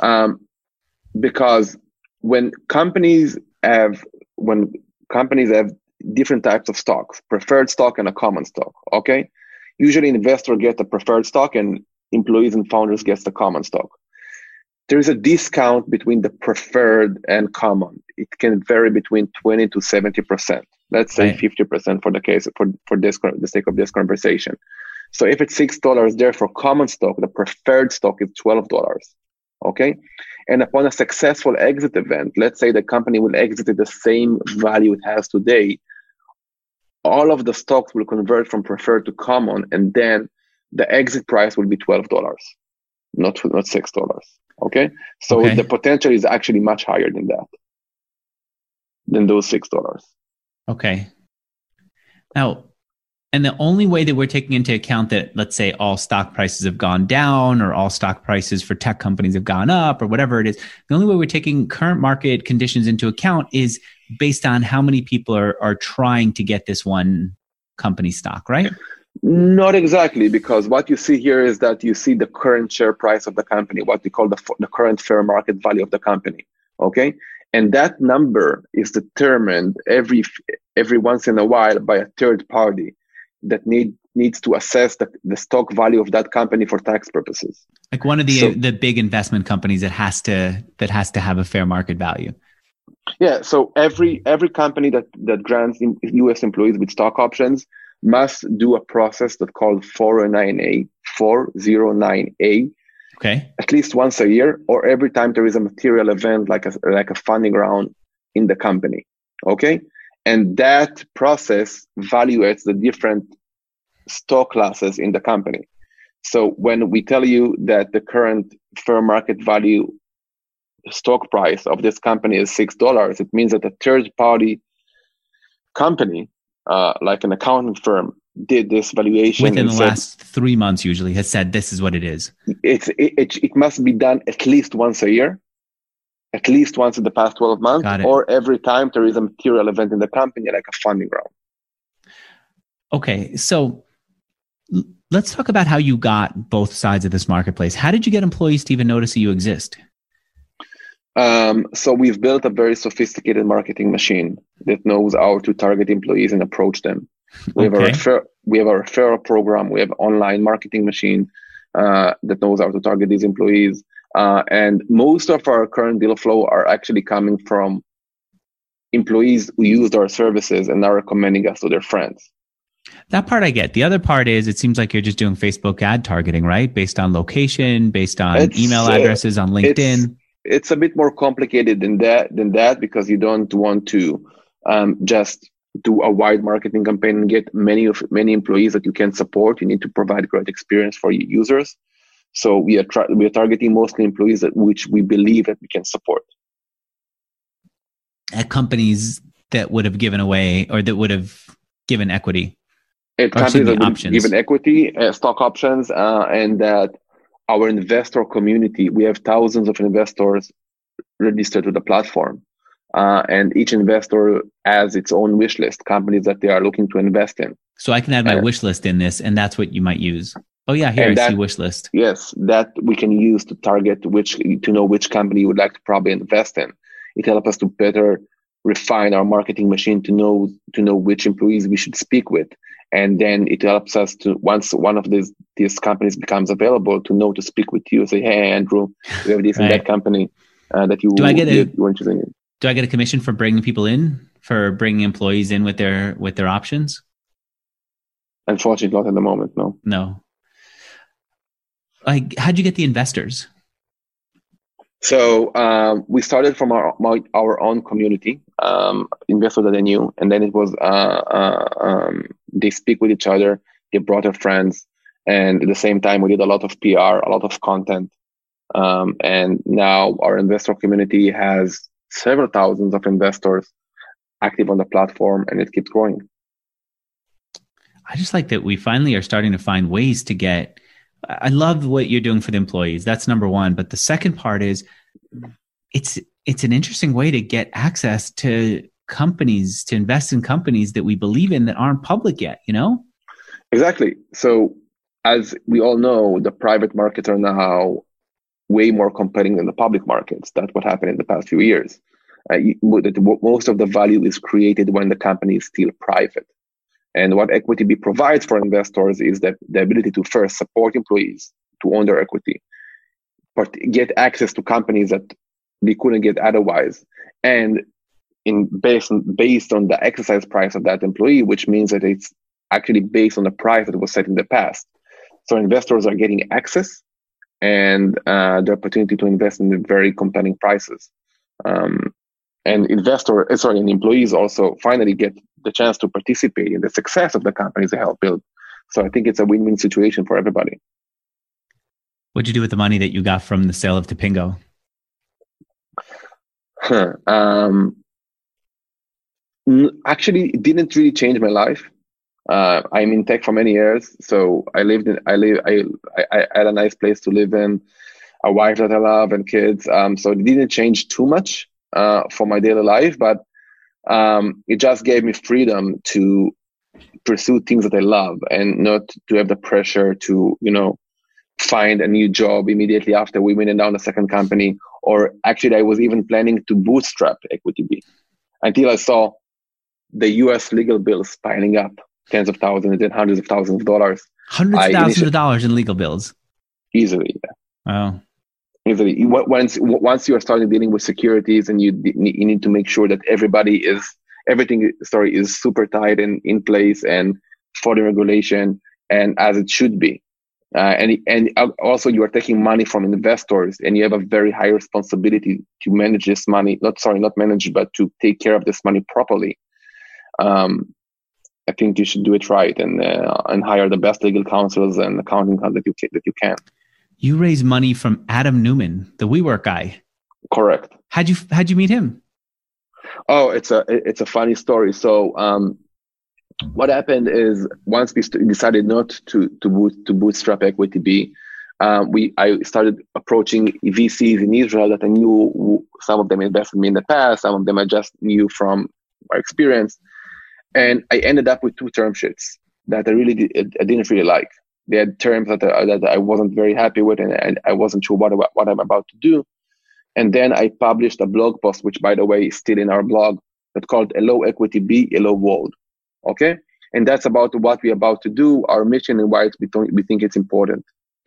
Because when companies have different types of stocks, preferred stock and a common stock. Okay. Usually investor gets the preferred stock and employees and founders gets the common stock. There is a discount between the preferred and common. It can vary between 20 to 70%. Let's say 50% for the case for the sake of this conversation. So if it's $6 there for common stock, the preferred stock is $12. Okay. And upon a successful exit event, let's say the company will exit at the same value it has today, all of the stocks will convert from preferred to common, and then the exit price will be $12, not $6. Okay. So the potential is actually much higher than that, than those $6. Okay. Now, and the only way that we're taking into account that, let's say, all stock prices have gone down or all stock prices for tech companies have gone up or whatever it is, the only way we're taking current market conditions into account is based on how many people are trying to get this one company stock, right? Not exactly, because what you see here is that you see the current share price of the company, what we call the current fair market value of the company. Okay. And that number is determined every once in a while by a third party that needs to assess the stock value of that company for tax purposes. Like one of the big investment companies that has to have a fair market value. Yeah, so every company that grants U.S. employees with stock options must do a process that's called 409A, 409A, Okay. at least once a year, or every time there is a material event like a funding round in the company. Okay, and that process evaluates the different stock classes in the company. So when we tell you that the current fair market value stock price of this company is $6, it means that a third party company, like an accounting firm, did this valuation Within and the said last 3 months, usually has said this is what it is. it must be done at least once a year, at least once in the past 12 months, Got it. or every time there is a material event in the company, like a funding round. Okay. So let's talk about how you got both sides of this marketplace. How did you get employees to even notice that you exist? So we've built a very sophisticated marketing machine that knows how to target employees and approach them. We have Okay. we have a referral program. We have online marketing machine that knows how to target these employees. And most of our current deal flow are actually coming from employees who used our services and are recommending us to their friends. That part I get. The other part is it seems like you're just doing Facebook ad targeting, right? Based on location, based on email addresses on LinkedIn. It's a bit more complicated than that because you don't want to just do a wide marketing campaign and get many employees that you can support. You need to provide great experience for your users. So we are targeting mostly employees which we believe that we can support. At companies that would have given away or that would have given equity. At companies that would given equity, stock options, and that our investor community, we have thousands of investors registered to the platform. And each investor has its own wish list, companies that they are looking to invest in. So I can add my wish list in this, and that's what you might use. Oh yeah, here I see wish list. Yes, that we can use to target to know which company you would like to probably invest in. It helps us to better refine our marketing machine to know which employees we should speak with. And then it helps us to, once one of these companies becomes available, to know to speak with you. Say, hey, Andrew, we have this and that company that you're interested in. Do I get a commission for bringing people in, for bringing employees in with their options? Unfortunately, not at the moment, no. No. How'd you get the investors? So we started from our own community, investors that I knew, and then it was they speak with each other, they brought their friends, and at the same time we did a lot of PR, a lot of content, and now our investor community has several thousands of investors active on the platform, and it keeps growing. I just like that we finally are starting to find ways to get. I love what you're doing for the employees. That's number one. But the second part is it's an interesting way to get access to companies, to invest in companies that we believe in that aren't public yet, you know? Exactly. So as we all know, the private markets are now way more compelling than the public markets. That's what happened in the past few years. Most of the value is created when the company is still private. And what EquityB provides for investors is that the ability to first support employees to own their equity, but get access to companies that they couldn't get otherwise, and based on the exercise price of that employee, which means that it's actually based on the price that was set in the past. So investors are getting access and the opportunity to invest in the very compelling prices. And employees also finally get the chance to participate in the success of the companies they help build. So I think it's a win-win situation for everybody. What'd you do with the money that you got from the sale of Tipingo? Actually, it didn't really change my life. I'm in tech for many years, so I had a nice place to live in, a wife that I love, and kids. So it didn't change too much for my daily life, but it just gave me freedom to pursue things that I love and not to have the pressure to, find a new job immediately after we went down a second company. Or actually, I was even planning to bootstrap EquityB until I saw the US legal bills piling up, tens of thousands and hundreds of thousands of dollars. Hundreds of thousands of dollars in legal bills. Easily, yeah. Wow. Easily. Once you are starting dealing with securities, and you need to make sure that everything is super tight and in place and following regulation and as it should be. And also you are taking money from investors, and you have a very high responsibility to manage this money. Not manage, but to take care of this money properly. I think you should do it right and hire the best legal counsels and accounting that you can. You raise money from Adam Neumann, the WeWork guy. Correct. How'd you meet him? Oh, it's a funny story. So what happened is, once we decided not to bootstrap Equity B, I started approaching VCs in Israel that I knew. Some of them invested in me in the past. Some of them I just knew from my experience. And I ended up with 2 term sheets that I didn't really like. They had terms that I wasn't very happy with, and I wasn't sure what I'm about to do. And then I published a blog post, which, by the way, is still in our blog, that's called Hello Equity B, Hello World. Okay? And that's about what we're about to do, our mission, and why we think it's important.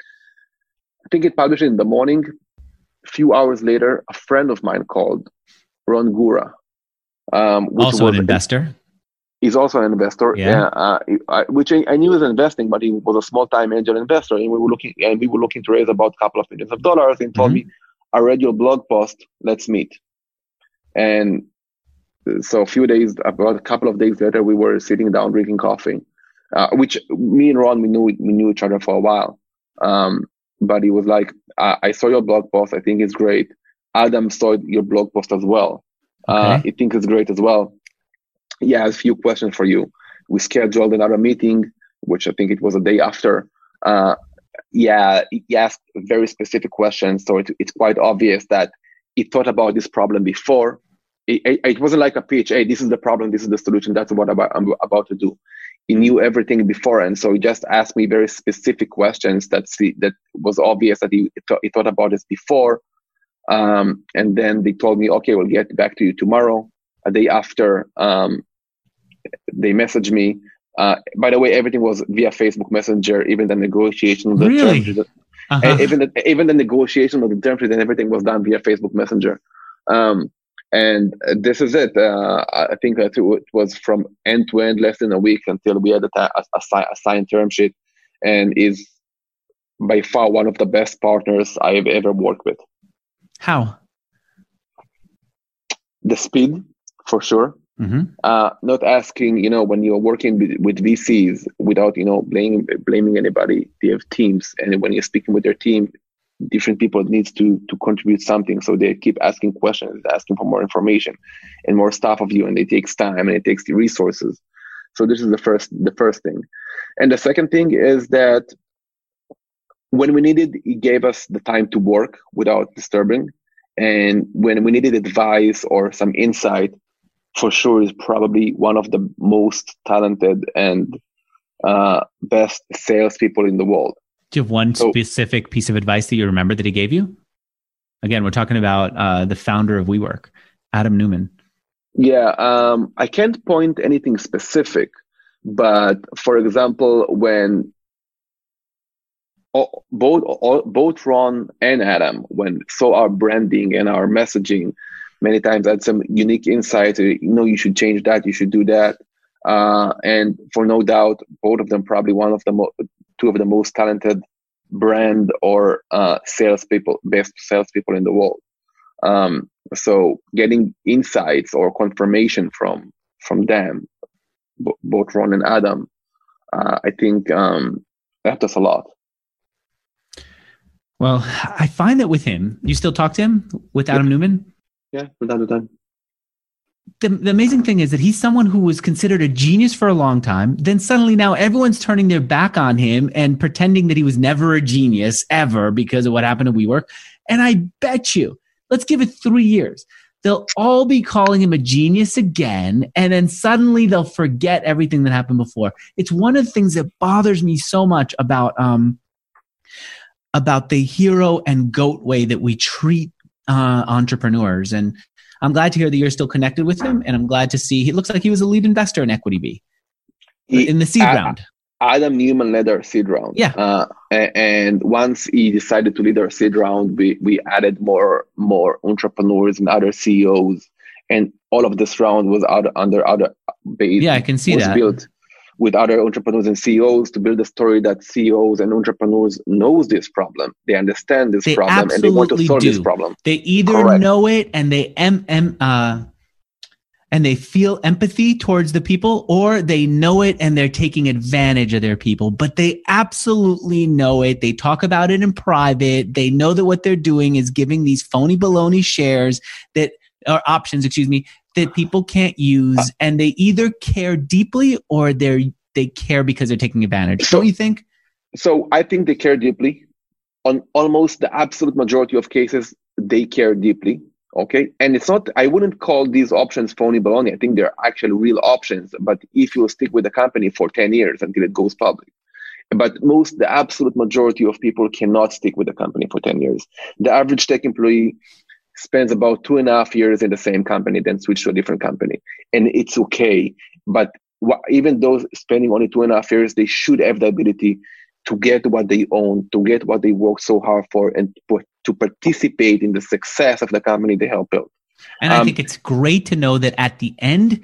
I think it published in the morning. A few hours later, a friend of mine called, Ron Gura. Also an investor? He's also an investor, which I knew was investing, but he was a small-time angel investor, and we were looking to raise about a couple of millions of dollars. And told me, "I read your blog post. Let's meet." And so about a couple of days later, we were sitting down drinking coffee, which me and Ron we knew each other for a while. But he was like, "I saw your blog post. I think it's great. Adam saw your blog post as well. He thinks it's great as well. Yeah, I have a few questions for you." We scheduled another meeting, which I think it was a day after. He asked very specific questions, so it's quite obvious that he thought about this problem before. It wasn't like a pitch. Hey, this is the problem, this is the solution, that's what I'm about to do. He knew everything before, and so he just asked me very specific questions that was obvious that he thought about this before. And then they told me, "Okay, we'll get back to you tomorrow." A day after, they messaged me. By the way, everything was via Facebook Messenger, even the negotiation of the terms. Even the negotiation of the terms and everything was done via Facebook Messenger. And this is it. I think that it was from end to end less than a week until we had a signed term sheet, and is by far one of the best partners I have ever worked with. How? The speed, for sure. Not asking, when you're working with VCs without, blaming anybody. They have teams, and when you're speaking with their team, different people needs to contribute something. So they keep asking questions, asking for more information and more stuff of you, and it takes time and it takes the resources. So this is the first thing. And the second thing is that when we needed, he gave us the time to work without disturbing. And when we needed advice or some insight, for sure is probably one of the most talented and best salespeople in the world. Do you have one specific piece of advice that you remember that he gave you? Again, we're talking about the founder of WeWork, Adam Neumann. Yeah, I can't point anything specific, but for example, when both Ron and Adam, when saw our branding and our messaging, many times had some unique insights. You should change that. You should do that. And for no doubt, both of them probably two of the most talented brand or best salespeople in the world. So getting insights or confirmation from them, both Ron and Adam, I think helped us a lot. Well, I find that with him, you still talk to him, with Adam Neumann? Yeah, from time to time. The amazing thing is that he's someone who was considered a genius for a long time. Then suddenly now everyone's turning their back on him and pretending that he was never a genius ever because of what happened to WeWork. And I bet you, let's give it 3 years. They'll all be calling him a genius again. And then suddenly they'll forget everything that happened before. It's one of the things that bothers me so much about the hero and goat way that we treat entrepreneurs. And I'm glad to hear that you're still connected with him, and I'm glad to see it looks like he was a lead investor in Equity B in the seed round. Adam Newman led our seed round. Yeah. And once he decided to lead our seed round, we added more entrepreneurs and other CEOs. And all of this round was under other base. Yeah, I can see that. Built with other entrepreneurs and CEOs to build a story that CEOs and entrepreneurs knows this problem. They understand this problem and they want to solve this problem. They either know it and they and they feel empathy towards the people, or they know it and they're taking advantage of their people, but they absolutely know it. They talk about it in private. They know that what they're doing is giving these phony baloney shares or options, that people can't use. And they either care deeply or they care because they're taking advantage. Don't you think? So I think they care deeply. On almost the absolute majority of cases, they care deeply. Okay. And it's not, I wouldn't call these options phony baloney. I think they're actually real options. But if you stick with the company for 10 years until it goes public. But the absolute majority of people cannot stick with the company for 10 years. The average tech employee spends about 2.5 years in the same company, then switch to a different company. And it's okay. But even those spending only 2.5 years, they should have the ability to get what they own, to get what they work so hard for, and to participate in the success of the company they help build. And I think it's great to know that at the end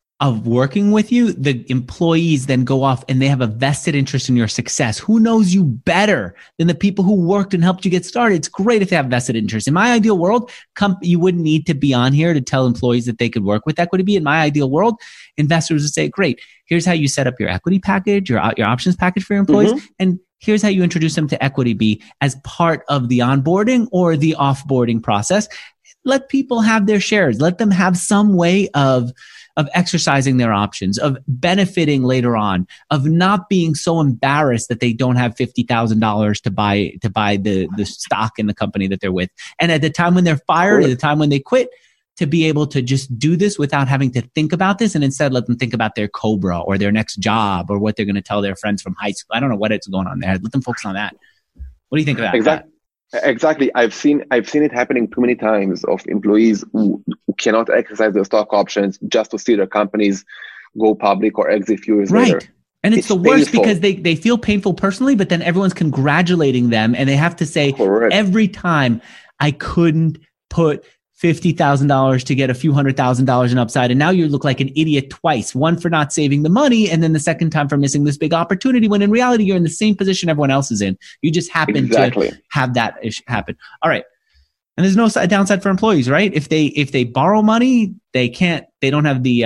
of working with you, the employees then go off and they have a vested interest in your success. Who knows you better than the people who worked and helped you get started? It's great if they have vested interest. In my ideal world, you wouldn't need to be on here to tell employees that they could work with EquityBee. In my ideal world, investors would say, great, here's how you set up your equity package, your options package for your employees. Mm-hmm. And here's how you introduce them to EquityBee as part of the onboarding or the offboarding process. Let people have their shares. Let them have some way of exercising their options, of benefiting later on, of not being so embarrassed that they don't have $50,000 to buy the stock in the company that they're with. And at the time when they're fired, at the time when they quit, to be able to just do this without having to think about this, and instead let them think about their Cobra or their next job or what they're going to tell their friends from high school. I don't know what it's going on there. Let them focus on that. What do you think about that? Exactly. I've seen it happening too many times of employees who cannot exercise their stock options just to see their companies go public or exit a few years later. And it's the worst because they feel painful personally, but then everyone's congratulating them and they have to say every time, I couldn't put $50,000 to get a few $100,000 in upside. And now you look like an idiot twice, one for not saving the money. And then the second time for missing this big opportunity, when in reality, you're in the same position everyone else is in. You just happen to have that happen. All right. And there's no downside for employees, right? If they borrow money, they don't have the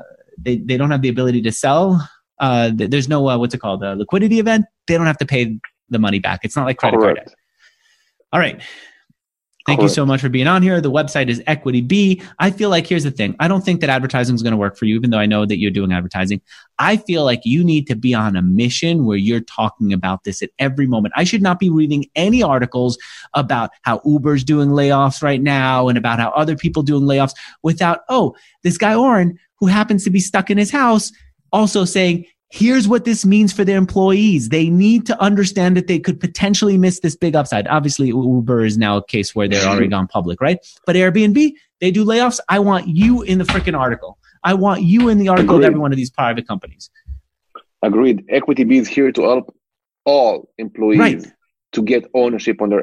ability to sell. There's no, liquidity event. They don't have to pay the money back. It's not like credit card debt. All right. Thank you so much for being on here. The website is EquityBee. I feel like, here's the thing. I don't think that advertising is going to work for you, even though I know that you're doing advertising. I feel like you need to be on a mission where you're talking about this at every moment. I should not be reading any articles about how Uber's doing layoffs right now and about how other people doing layoffs without, this guy Oren, who happens to be stuck in his house, also saying, here's what this means for their employees. They need to understand that they could potentially miss this big upside. Obviously, Uber is now a case where they're already gone public, right? But Airbnb, they do layoffs. I want you in the freaking article. I want you in the article of every one of these private companies. Agreed. EquityBee is here to help all employees to get ownership on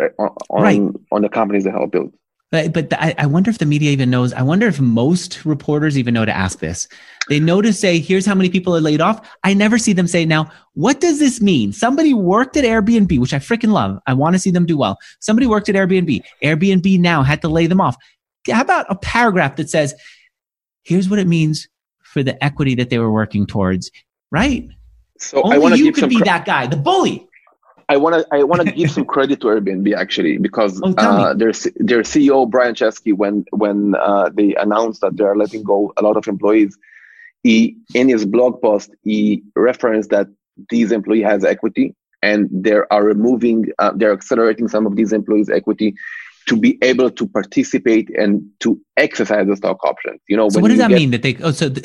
the companies they help build. But I wonder if the media even knows. I wonder if most reporters even know to ask this. They know to say, here's how many people are laid off. I never see them say, now, what does this mean? Somebody worked at Airbnb, which I freaking love. I want to see them do well. Somebody worked at Airbnb. Airbnb now had to lay them off. How about a paragraph that says, here's what it means for the equity that they were working towards, right? So only you could be that guy, the bully. I want to give some credit to Airbnb actually, because their CEO Brian Chesky, when they announced that they are letting go a lot of employees, in his blog post he referenced that these employee has equity and they're accelerating some of these employees' equity to be able to participate and to exercise the stock options. So what does that mean? That they?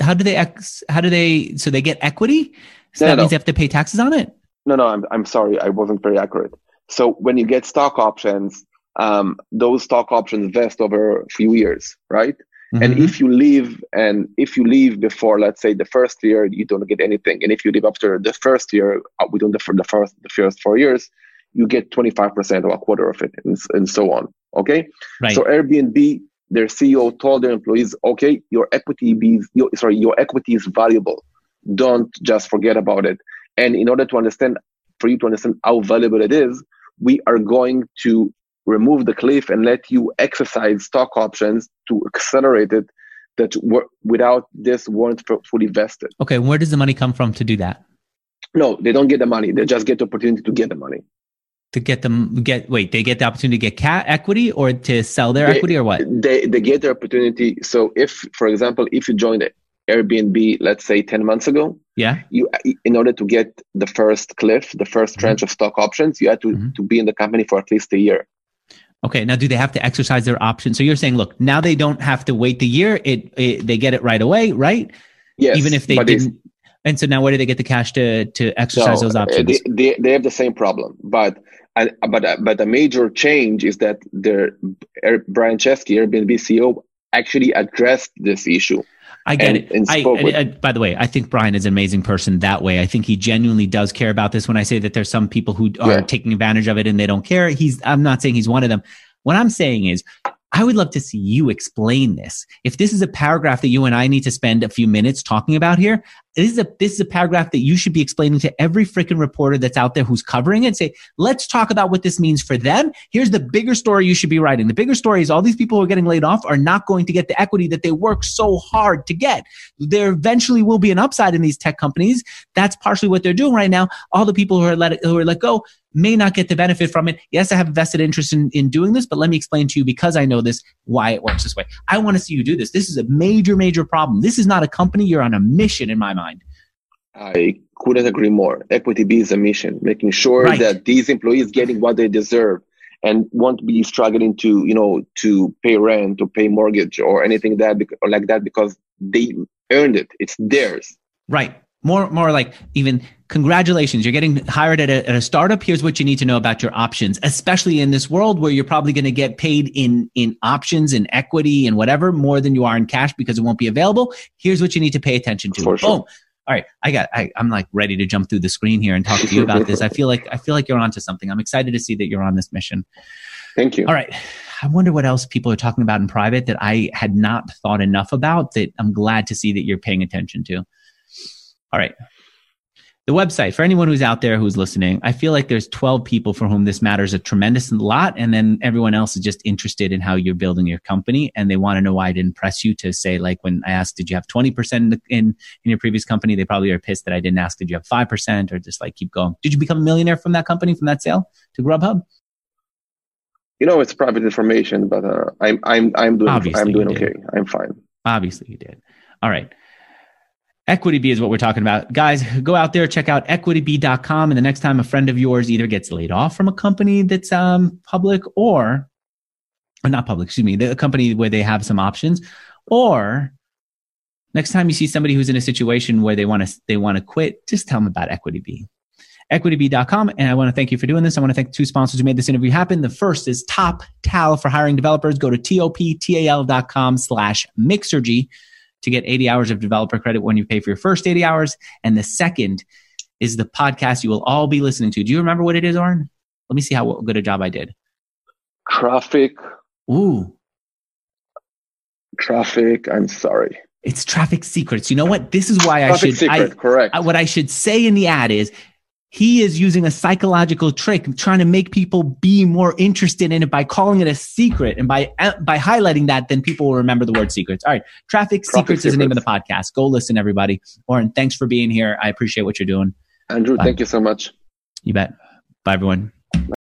So they get equity? So that means they have to pay taxes on it? No, I'm sorry. I wasn't very accurate. So when you get stock options, those stock options vest over a few years, right? And if you leave before, let's say, the first year, you don't get anything. And if you leave after the first year, within the first 4 years, you get 25% or a quarter of it, and so on. Okay. Right. So Airbnb, their CEO told their employees, okay, your equity is valuable. Don't just forget about it. And in order for you to understand how valuable it is, we are going to remove the cliff and let you exercise stock options to accelerate it that without this weren't fully vested. Okay, where does the money come from to do that? No, they don't get the money. They just get the opportunity to get the money. They get the opportunity to get equity or to sell their equity or what? They get the opportunity. So if, for example, if you joined Airbnb, let's say 10 months ago, you, in order to get the first cliff, the first tranche of stock options, you had to be in the company for at least a year. Okay. Now, do they have to exercise their option? So you're saying, look, now they don't have to wait the year. They get it right away, right? Yes. Even if they didn't. And so now where do they get the cash to exercise those options? They have the same problem, but the major change is that Brian Chesky, Airbnb CEO, actually addressed this issue. I get it. By the way, I think Brian is an amazing person that way. I think he genuinely does care about this. When I say that there's some people who are taking advantage of it and they don't care, I'm not saying he's one of them. What I'm saying is, I would love to see you explain this. If this is a paragraph that you and I need to spend a few minutes talking about here, this is a paragraph that you should be explaining to every freaking reporter that's out there who's covering it. Say, let's talk about what this means for them. Here's the bigger story you should be writing. The bigger story is all these people who are getting laid off are not going to get the equity that they work so hard to get. There eventually will be an upside in these tech companies. That's partially what they're doing right now. All the people who are let go may not get the benefit from it. Yes, I have a vested interest in doing this, but let me explain to you, because I know this, why it works this way. I want to see you do this. This is a major, major problem. This is not a company. You're on a mission in my mind. I couldn't agree more. Equity B is a mission, making sure that these employees getting what they deserve and won't be struggling to pay rent or pay mortgage or anything like that because they earned it. It's theirs. Right. More like, even congratulations, you're getting hired at a startup. Here's what you need to know about your options, especially in this world where you're probably going to get paid in options and equity and whatever more than you are in cash because it won't be available. Here's what you need to pay attention to. For sure. Boom. All right. I'm like ready to jump through the screen here and talk to you about this. I feel like you're onto something. I'm excited to see that you're on this mission. Thank you. All right. I wonder what else people are talking about in private that I had not thought enough about that I'm glad to see that you're paying attention to. All right. The website, for anyone who's out there who's listening, I feel like there's 12 people for whom this matters a tremendous lot. And then everyone else is just interested in how you're building your company. And they want to know why I didn't press you to say, like, when I asked, did you have 20% in your previous company? They probably are pissed that I didn't ask, did you have 5%, or just like keep going. Did you become a millionaire from that company, from that sale to Grubhub? It's private information, but I'm doing okay. I'm fine. Obviously you did. All right. Equity B is what we're talking about. Guys, go out there, check out equityb.com. And the next time a friend of yours either gets laid off from a company that's public or not public, the company where they have some options, or next time you see somebody who's in a situation where they want to quit, just tell them about Equity B. equityb.com. And I want to thank you for doing this. I want to thank two sponsors who made this interview happen. The first is TopTal for hiring developers. Go to toptal.com/Mixergy to get 80 hours of developer credit when you pay for your first 80 hours. And the second is the podcast you will all be listening to. Do you remember what it is, Oren? Let me see how good a job I did. Traffic. Ooh. Traffic. I'm sorry. It's Traffic Secrets. You know what? This is why correct. What I should say in the ad is, he is using a psychological trick, trying to make people be more interested in it by calling it a secret. And by highlighting that, then people will remember the word secrets. All right. Traffic Secrets is the name of the podcast. Go listen, everybody. Oren, thanks for being here. I appreciate what you're doing. Andrew, Thank you so much. You bet. Bye, everyone.